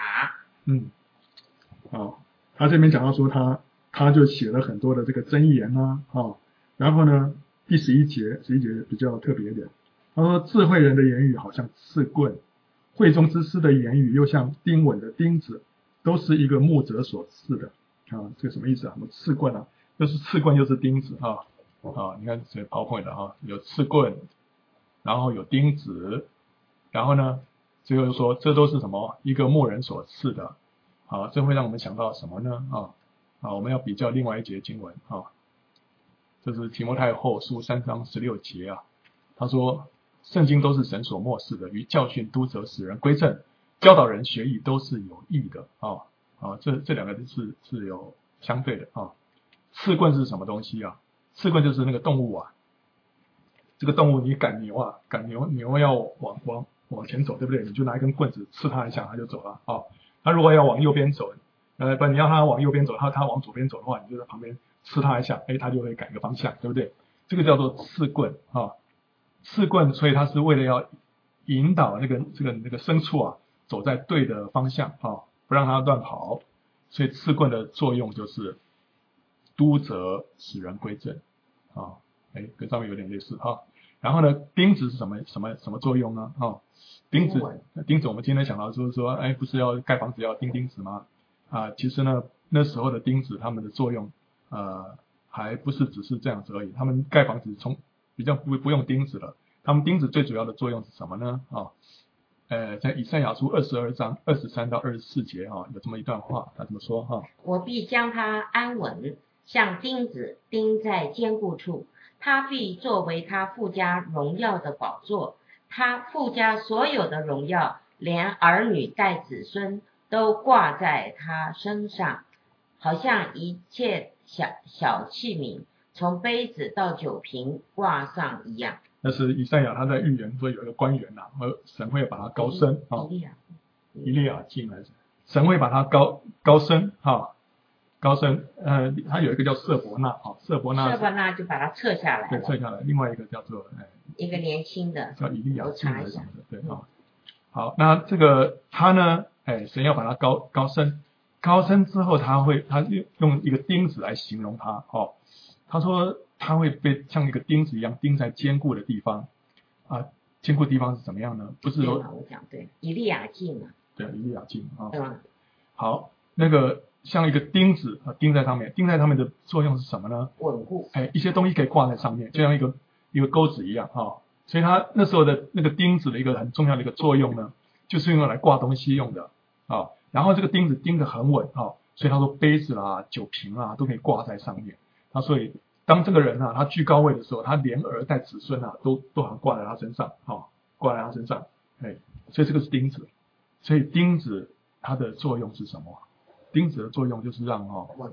他这边讲到说他就写了很多的这个箴言然后呢，第11节比较特别一点，他说智慧人的言语好像刺棍，会中之师的言语又像钉稳的钉子，都是一个牧者所刺的这个什么意思啊？刺棍啊，就是刺棍又是钉子你看这 PowerPoint 有刺棍，然后有钉子，然后呢，最后说这都是什么？一个牧人所刺的。好，这会让我们想到什么呢？我们要比较另外一节经文这是提摩太后书3章16节啊。他说，圣经都是神所默示的，于教训、督责、使人归正、教导人学义，都是有益的这两个是有相对的刺棍是什么东西啊？刺棍就是那个动物啊，这个动物你赶牛要往前走，对不对？你就拿一根棍子刺它一下，它就走了它如果要往右边走，你要它往右边走，它往左边走的话，你就在旁边刺它一下，它就会改个方向，对不对？这个叫做刺棍刺棍，所以它是为了要引导那个牲畜走在对的方向不让它乱跑，所以刺棍的作用就是督责使人归正跟上面有点类似然后呢，钉子是什么作用呢钉子我们今天想到就是说不是要盖房子要钉钉子吗其实呢那时候的钉子它们的作用还不是只是这样子而已，他们盖房子比较不用钉子了，他们钉子最主要的作用是什么呢在以赛亚书22章23到24节有这么一段话，他这么说我必将它安稳，像钉子钉在坚固处，他必作为他父家荣耀的宝座，他父家所有的荣耀，连儿女带子孙都挂在他身上，好像一切小器皿，从杯子到酒瓶挂上一样。 那是以赛亚他在预言说有一个官员神会把他高升以利亚敬还是神会把他高升高升他有一个叫色伯纳色伯纳就把他撤下来了， 对，撤下来。另外一个叫做一个年轻的叫以利亚敬还是什么的，对好，那这个他呢神要把他高升之后，他用一个钉子来形容他他说他会被像一个钉子一样钉在坚固的地方坚固地方是怎么样呢？不是说我讲对，以利亚敬对，以利亚敬对好，那个像一个钉子钉在上面的作用是什么呢？ 稳固一些东西可以挂在上面，就像一个钩子一样所以他那时候的那个钉子的一个很重要的一个作用呢，就是用来挂东西用的然后这个钉子钉得很稳所以他说杯子啦、酒瓶啦都可以挂在上面所以当这个人他居高位的时候，他连儿带子孙都好像挂在他身上挂在他身上所以这个是钉子。所以钉子它的作用是什么？钉子的作用就是让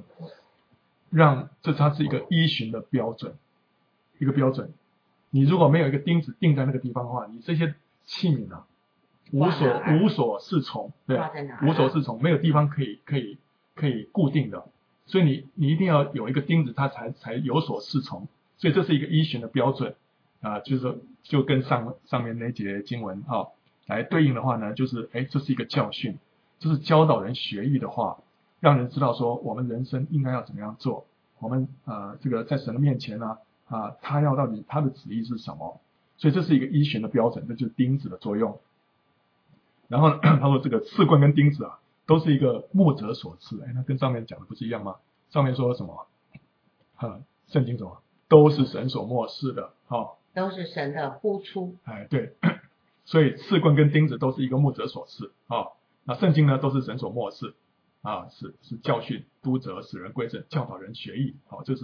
它是一个依循的标准，一个标准。你如果没有一个钉子钉在那个地方的话，你这些器皿无所适从，对，无所适从，没有地方可以固定的，所以你一定要有一个钉子，它才有所适从。所以这是一个依循的标准就是说就跟上面那节经文来对应的话呢，就是这是一个教训，这是教导人学义的话，让人知道说我们人生应该要怎么样做，我们这个在神的面前他要到底他的旨意是什么，所以这是一个依循的标准，这就是钉子的作用。然后他说这个刺棍跟钉子都是一个牧者所赐，那跟上面讲的不是一样吗？上面说什么圣经什么都是神所默示的都是神的呼出对所以刺棍跟钉子都是一个牧者所赐那圣经呢都是神所默示是教训、督责、使人归正、教导人学义这是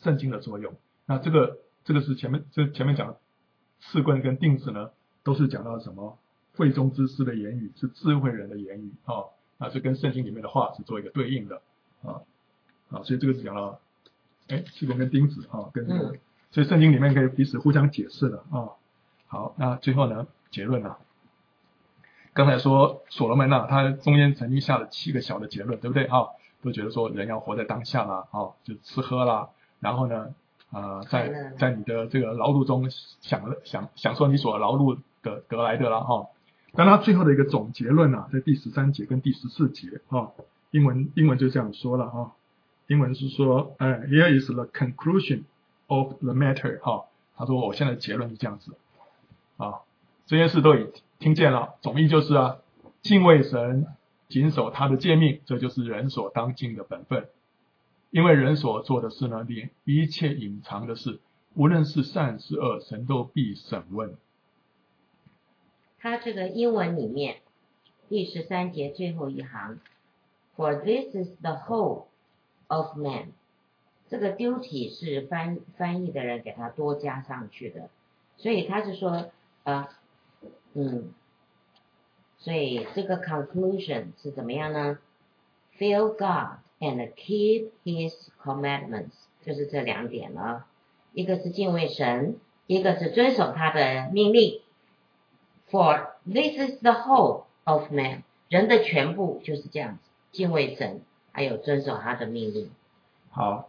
圣经的作用。那这个是前面讲的刺棍跟钉子呢，都是讲到什么会中之师的言语，是智慧人的言语那是跟圣经里面的话是做一个对应的所以这个是讲到刺棍跟钉子跟这个所以圣经里面可以彼此互相解释的好，那最后呢结论刚才说所罗门他中间曾经下了7个小的结论，对不对都觉得说人要活在当下啦就吃喝啦，然后呢在你的这个劳碌中享受你所劳碌的得来的啦但他最后的一个总结论在第13节跟第14节英文就这样说了英文是说here is the conclusion of the matter 他说我现在的结论是这样子这些事都已听见了，总意就是敬畏神，谨守他的诫命，这就是人所当尽的本分。因为人所做的事呢，连一切隐藏的事，无论是善是恶，神都必审问。 他这个英文里面第13节最后一行 For this is the whole of man， 这个 duty 是翻译的人给他多加上去的，所以他是说所以这个 conclusion 是怎么样呢？ Fear God and keep His commandments， 就是这2点了，一个是敬畏神，一个是遵守他的命令。For this is the whole of man， 人的全部就是这样子，敬畏神，还有遵守他的命令。 好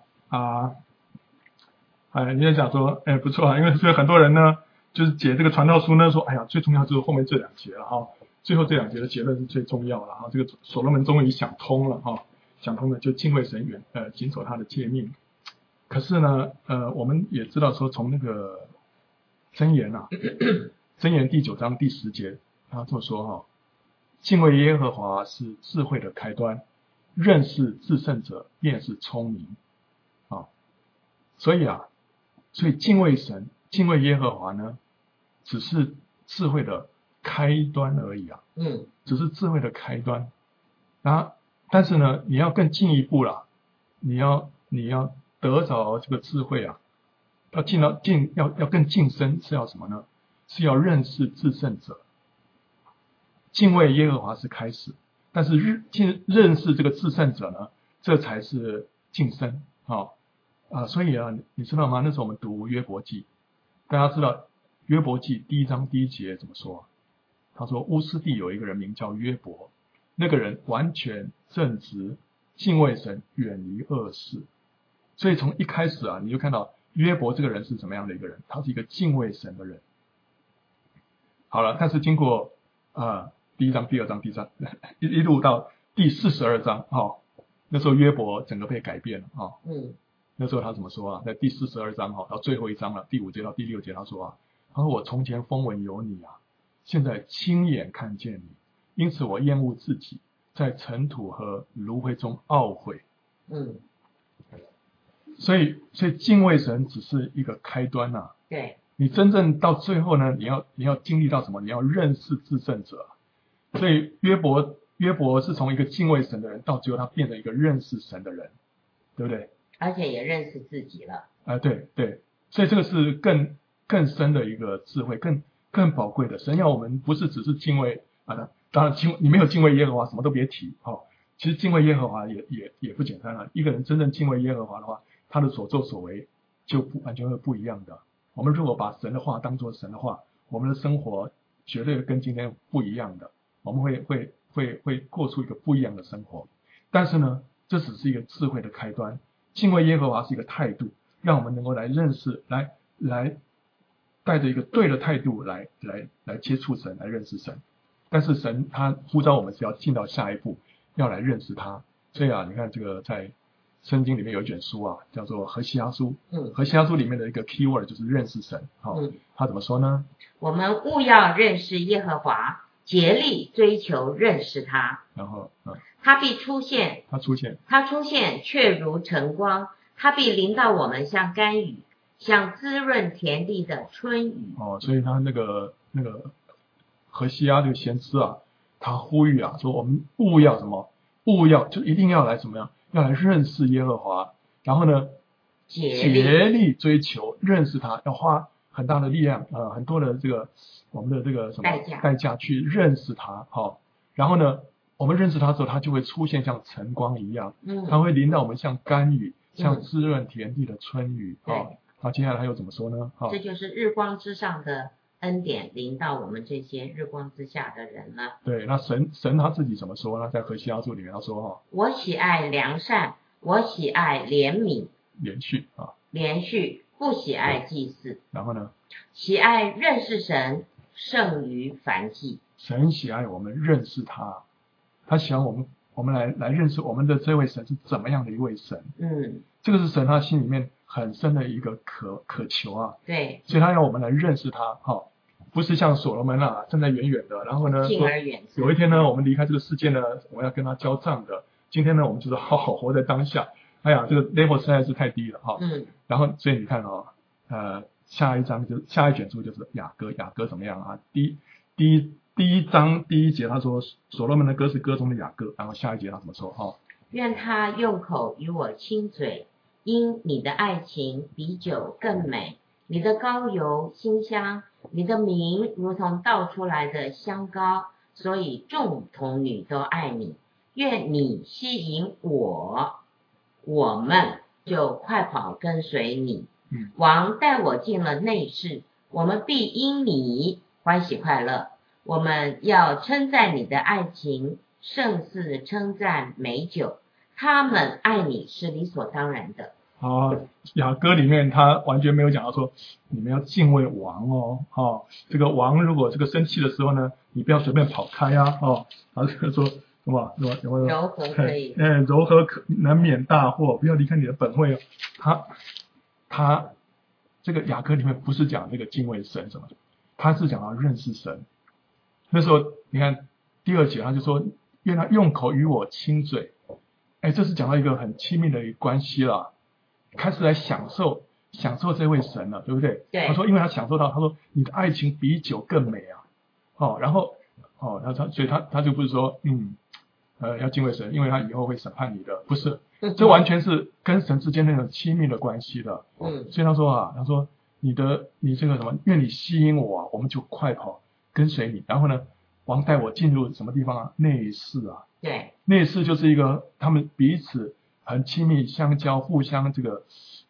你也讲说不错因为所以很多人呢就是解这个传道书呢说最重要就是后面这2节了最后这2节的结论是最重要了这个所罗门终于想通了想通了就敬畏神谨守他的诫命。可是呢我们也知道说从那个箴言箴言第9章第10节他这么说敬畏耶和华是智慧的开端，认识至圣者便是聪明所以敬畏神敬畏耶和华呢只是智慧的开端而已只是智慧的开端但是呢你要更进一步啦，你要得着这个智慧要更晋升是要什么呢？是要认识至圣者。敬畏耶和华是开始，但是认识这个至圣者呢，这才是晋升所以你知道吗？那时候我们读约伯记，大家知道约伯记第1章第1节怎么说？他说乌斯地有一个人名叫约伯，那个人完全正直，敬畏神，远离恶事。所以从一开始你就看到约伯这个人是什么样的一个人，他是一个敬畏神的人。好了，但是经过第1章第2章第3一路到第42章那时候约伯整个被改变了那时候他怎么说在第42章到最后一章了，第5节到第6节他说我从前风闻有你现在亲眼看见你，因此我厌恶自己，在尘土和炉灰中懊悔所以敬畏神只是一个开端对， 你真正到最后呢，你要经历到什么？你要认识至圣者。所以约伯是从一个敬畏神的人，到最后他变成一个认识神的人，对不对？ 而且也认识自己了对，所以这个是更深的一个智慧，更宝贵的。神要我们不是只是敬畏当然你没有敬畏耶和华什么都别提其实敬畏耶和华也不简单一个人真正敬畏耶和华的话，他的所作所为就完全会不一样的。我们如果把神的话当作神的话，我们的生活绝对跟今天不一样的，我们会过出一个不一样的生活。但是呢，这只是一个智慧的开端。敬畏耶和华是一个态度，让我们能够来认识，来带着一个对的态度来接触神，来认识神。但是神他呼召我们是要进到下一步，要来认识他。所以你看这个在圣经里面有一卷书叫做何西阿书何西阿书里面的一个 keyword 就是认识神他怎么说呢？ 我们务要认识耶和华，竭力追求认识他， 然后他必出现，他出现却如晨光，他必临到我们像甘雨，像滋润田地的春雨所以他那个何西阿这个先知他呼吁说我们务要什么？务要就一定要来怎么样？要来认识耶和华，然后呢竭力追求认识他，要花很大的力量，很多的这个我们的这个什么代价去认识他，好，然后呢，我们认识他之后，他就会出现像晨光一样，他会临到我们像甘雨，像滋润田地的春雨，好，接下来他又怎么说呢？ 这就是日光之上的恩典临到我们这些日光之下的人了。 对，那神他自己怎么说呢？在何西阿书里面他说， 我喜爱良善，我喜爱怜悯， 连续不喜爱祭祀。 然后呢？ 喜爱认识神胜于凡祭。 神喜爱我们认识他喜欢我们来认识我们的这位神是怎么样的一位神。这个是神他心里面很深的一个渴求啊。 对， 所以他要我们来认识他，不是像所罗门站在远远的，然后呢， 敬而远之， 有一天呢，我们离开这个世界呢，我们要跟他交账的。今天呢，我们就是好好活在当下。哎呀，这个 level 实在是太低了然后所以你看下一卷书就是雅歌怎么样啊？第一章第一节他说所罗门的歌是歌中的雅歌，然后下一节他怎么说？ 愿他用口与我亲嘴，因你的爱情比酒更美，你的膏油馨香，你的名如同倒出来的香膏，所以众童女都爱你。愿你吸引我们就快跑跟随你。王带我进了内室，我们必因你欢喜快乐。我们要称赞你的爱情，胜似称赞美酒。他们爱你是理所当然的。 雅歌里面他完全没有讲到说你们要敬畏王这个王如果这个生气的时候呢，你不要随便跑开他说什么柔和可以柔和能免大祸，不要离开你的本位。他这个雅歌里面不是讲这个敬畏神什么，他是讲到认识神。那时候你看第二节他就说愿他用口与我亲嘴，这是讲到一个很亲密的一个关系了，开始来享受这位神了，对不对？ 对。 他说因为他享受到，他说你的爱情比酒更美然后所以他就不是说要敬畏神，因为他以后会审判你的，不是，这完全是跟神之间那种亲密的关系的。所以他说你这个什么，愿你吸引我我们就快跑跟随你。然后呢，王带我进入什么地方内室对， 内室就是一个他们彼此很亲密相交，互相这个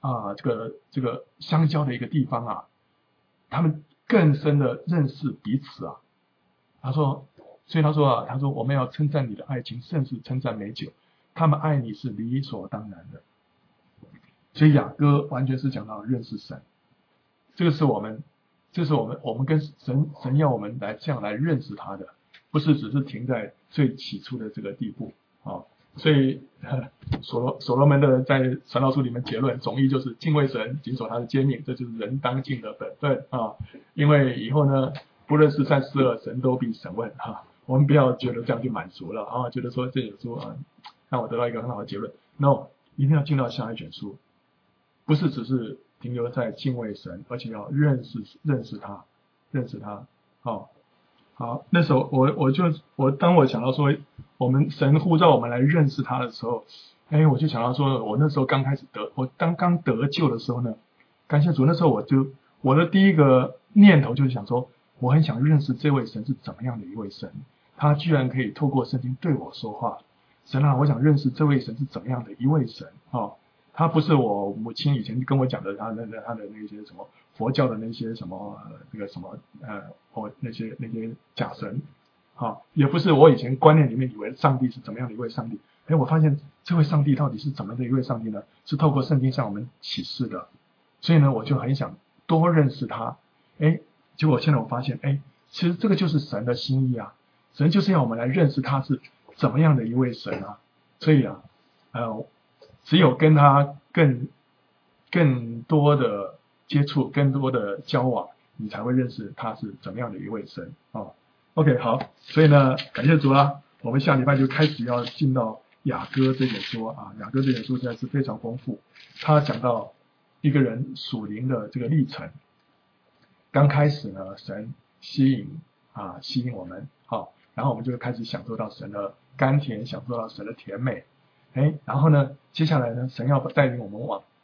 相交的一个地方他们更深的认识彼此所以他说我们要称赞你的爱情，胜似称赞美酒。他们爱你是理所当然的。所以雅歌完全是讲到认识神，这是我们跟神要我们来这样来认识他的，不是只是停在最起初的这个地步所以所罗门的在传道书里面结论总义就是敬畏神，谨守他的诫命，这就是人当尽的本分因为以后呢，不论是善是恶，神都必审问我们不要觉得这样就满足了觉得说这本书让我得到一个很好的结论。 No， 一定要进到下一卷书，不是只是停留在敬畏神，而且要认识他好，那时候当我想到说我们神呼召我们来认识他的时候，我就想到说我那时候刚开始我刚得救的时候呢，感谢主，那时候我的第一个念头就是想说，我很想认识这位神是怎么样的一位神，他居然可以透过圣经对我说话。神我想认识这位神是怎么样的一位神他不是我母亲以前跟我讲的他的那些什么佛教的那些什么那个什么那些假神也不是我以前观念里面以为上帝是怎么样的一位上帝。我发现这位上帝到底是怎么样的一位上帝呢？是透过圣经向我们启示的。所以呢，我就很想多认识他。结果现在我发现其实这个就是神的心意神就是要我们来认识他是怎么样的一位神所以只有跟他更多的接触，更多的交往，你才会认识他是怎么样的一位神OK， 好，所以呢，感谢主我们下礼拜就开始要进到雅歌这本书雅歌这本书实在是非常丰富，他讲到一个人属灵的这个历程。刚开始呢，神吸引我们然后我们就开始享受到神的甘甜，享受到神的甜美然后呢，接下来呢，神要带领我们往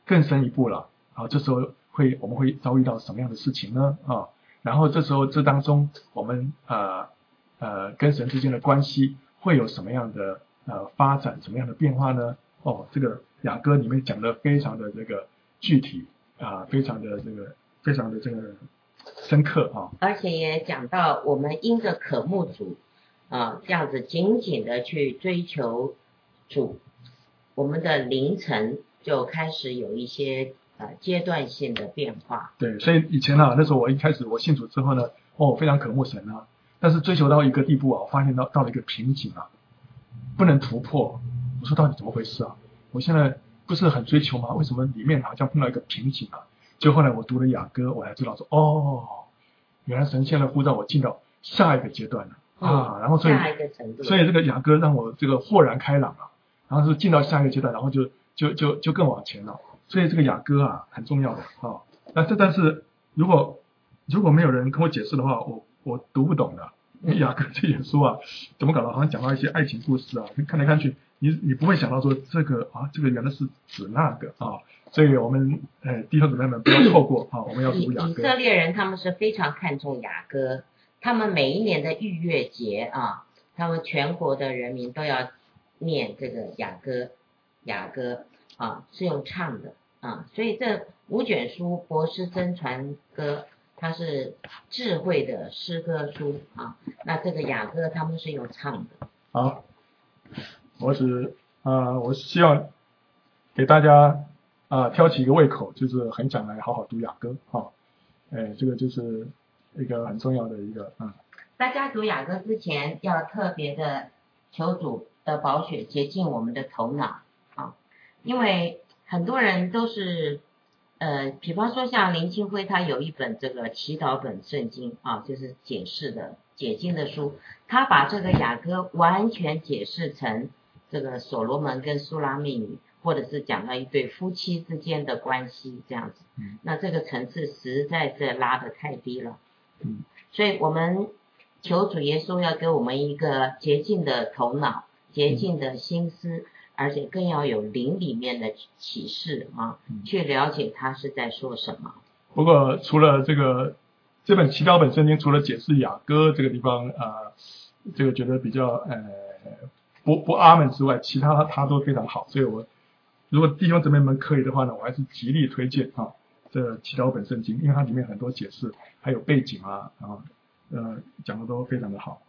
更深一步了啊，这时候我们会遭遇到什么样的事情呢啊？然后这时候这当中我们跟神之间的关系会有什么样的发展，什么样的变化呢？哦，这个雅歌里面讲的非常的这个具体非常的这个深刻啊， 而且也讲到我们因着渴慕主这样子紧紧的去追求主，我们的灵程就开始有一些阶段性的变化。 对，所以以前那时候我一开始我信主之后呢，我非常渴慕神但是追求到一个地步我发现到了一个瓶颈不能突破。我说到底怎么回事我现在不是很追求吗？为什么里面好像碰到一个瓶颈就后来我读了雅歌，我才知道说原来神现在呼召我进到下一个阶段了然后下一个程度， 所以这个雅歌让我这个豁然开朗然后是进到下一个阶段，然后就更往前了。所以这个雅歌很重要的但是如果没有人跟我解释的话，我读不懂的。因为雅歌这本书怎么搞的？好像讲到一些爱情故事看来看去，你不会想到说这个原来是指那个所以我们弟兄姊妹们不要错过我们要读雅歌。 以色列人他们是非常看重雅歌，他们每一年的逾越节他们全国的人民都要念这个雅歌是用唱的所以这5卷书博士真传歌它是智慧的诗歌书那这个雅歌他们是用唱的。 好，我希望给大家挑起一个胃口，就是很想来好好读雅歌这个就是一个很重要的一个大家读雅歌之前要特别的求主的宝血洁净我们的头脑因为很多人都是比方说像林清辉他有一本这个祈祷本圣经就是解经的书，他把这个雅歌完全解释成这个所罗门跟苏拉密女，或者是讲到一对夫妻之间的关系这样子那这个层次实在是拉得太低了所以我们求主耶稣要给我们一个洁净的头脑，洁净的心思而且更要有灵里面的启示去了解他是在说什么。 不过除了这本祈祷本圣经，除了解释雅歌这个地方这个觉得比较不阿门之外，其他它都非常好。所以如果弟兄姊妹们可以的话呢，我还是极力推荐这祈祷本圣经，因为它里面很多解释还有背景讲的都非常的好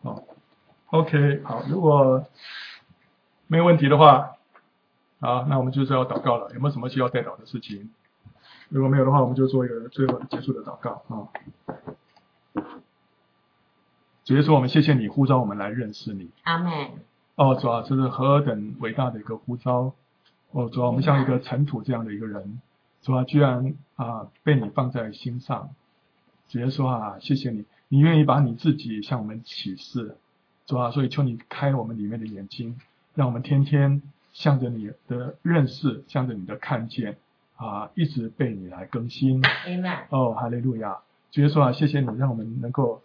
OK， 好，如果没有问题的话好，那我们就是要祷告了。有没有什么需要代祷的事情？如果没有的话，我们就做一个最后结束的祷告主耶稣，我们谢谢你呼召我们来认识你。 阿们。 主啊，这是何等伟大的一个呼召主啊，我们像一个尘土这样的一个人，主啊，居然被你放在心上。主耶稣谢谢你，你愿意把你自己向我们启示。主啊，所以求你开我们里面的眼睛，让我们天天向着你的认识，向着你的看见一直被你来更新。哈利路亚。主耶稣谢谢你让我们能够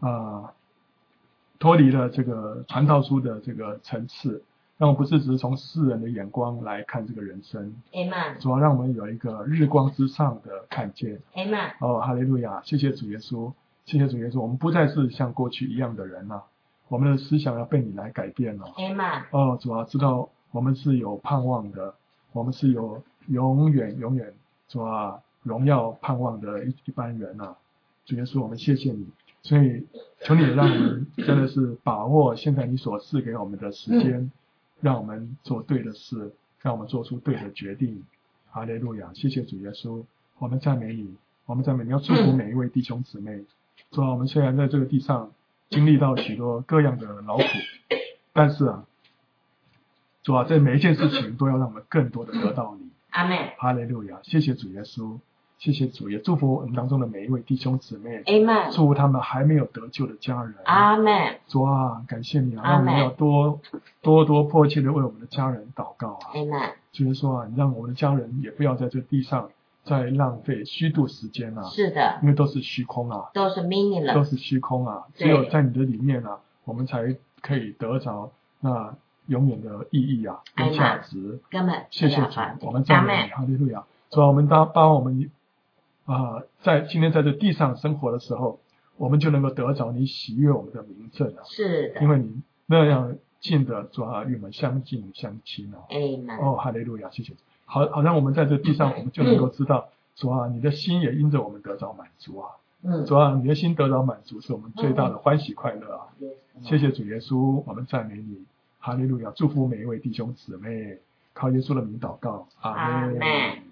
脱离了这个传道书的这个层次，让我们不是只是从世人的眼光来看这个人生。主要让我们有一个日光之上的看见。哈利路亚。谢谢主耶稣，谢谢主耶稣，我们不再是像过去一样的人了，我们的思想要被你来改变了。主啊，知道我们是有盼望的，我们是有永远主啊荣耀盼望的一般人主耶稣，我们谢谢你，所以求你让我们真的是把握现在你所赐给我们的时间，让我们做对的事，让我们做出对的决定。哈利路亚。谢谢主耶稣，我们赞美你，我们赞美你，要祝福每一位弟兄姊妹。主啊，我们虽然在这个地上经历到许多各样的劳苦，但是主啊，在每一件事情都要让我们更多的得到你。 阿们。 哈利路亚。谢谢主耶稣，谢谢主，也祝福我们当中的每一位弟兄姊妹。祝福他们还没有得救的家人。 阿们。 主啊，感谢你让我们要多迫切的为我们的家人祷告阿们。 就是说你让我们的家人也不要在这地上再浪费虚度时间是的， 因为都是虚空都是 meaningless， 都是虚空只有在你的里面我们才可以得着那永远的意义跟价值。 根本谢谢主，我们赞美你，哈利路亚。 主啊，我们当我们在今天在这地上生活的时候，我们就能够得着你喜悦我们的名证啊， 是的， 因为你那样近的主啊，与我们相近相亲啊。 Amen。 哦，哈利路亚，谢谢主。好让我们在这地上，我们就能够知道，主啊，你的心也因着我们得着满足啊。主啊，你的心得着满足，是我们最大的欢喜快乐啊。谢谢主耶稣，我们赞美你，哈利路亚，祝福每一位弟兄姊妹，靠耶稣的名祷告，阿们。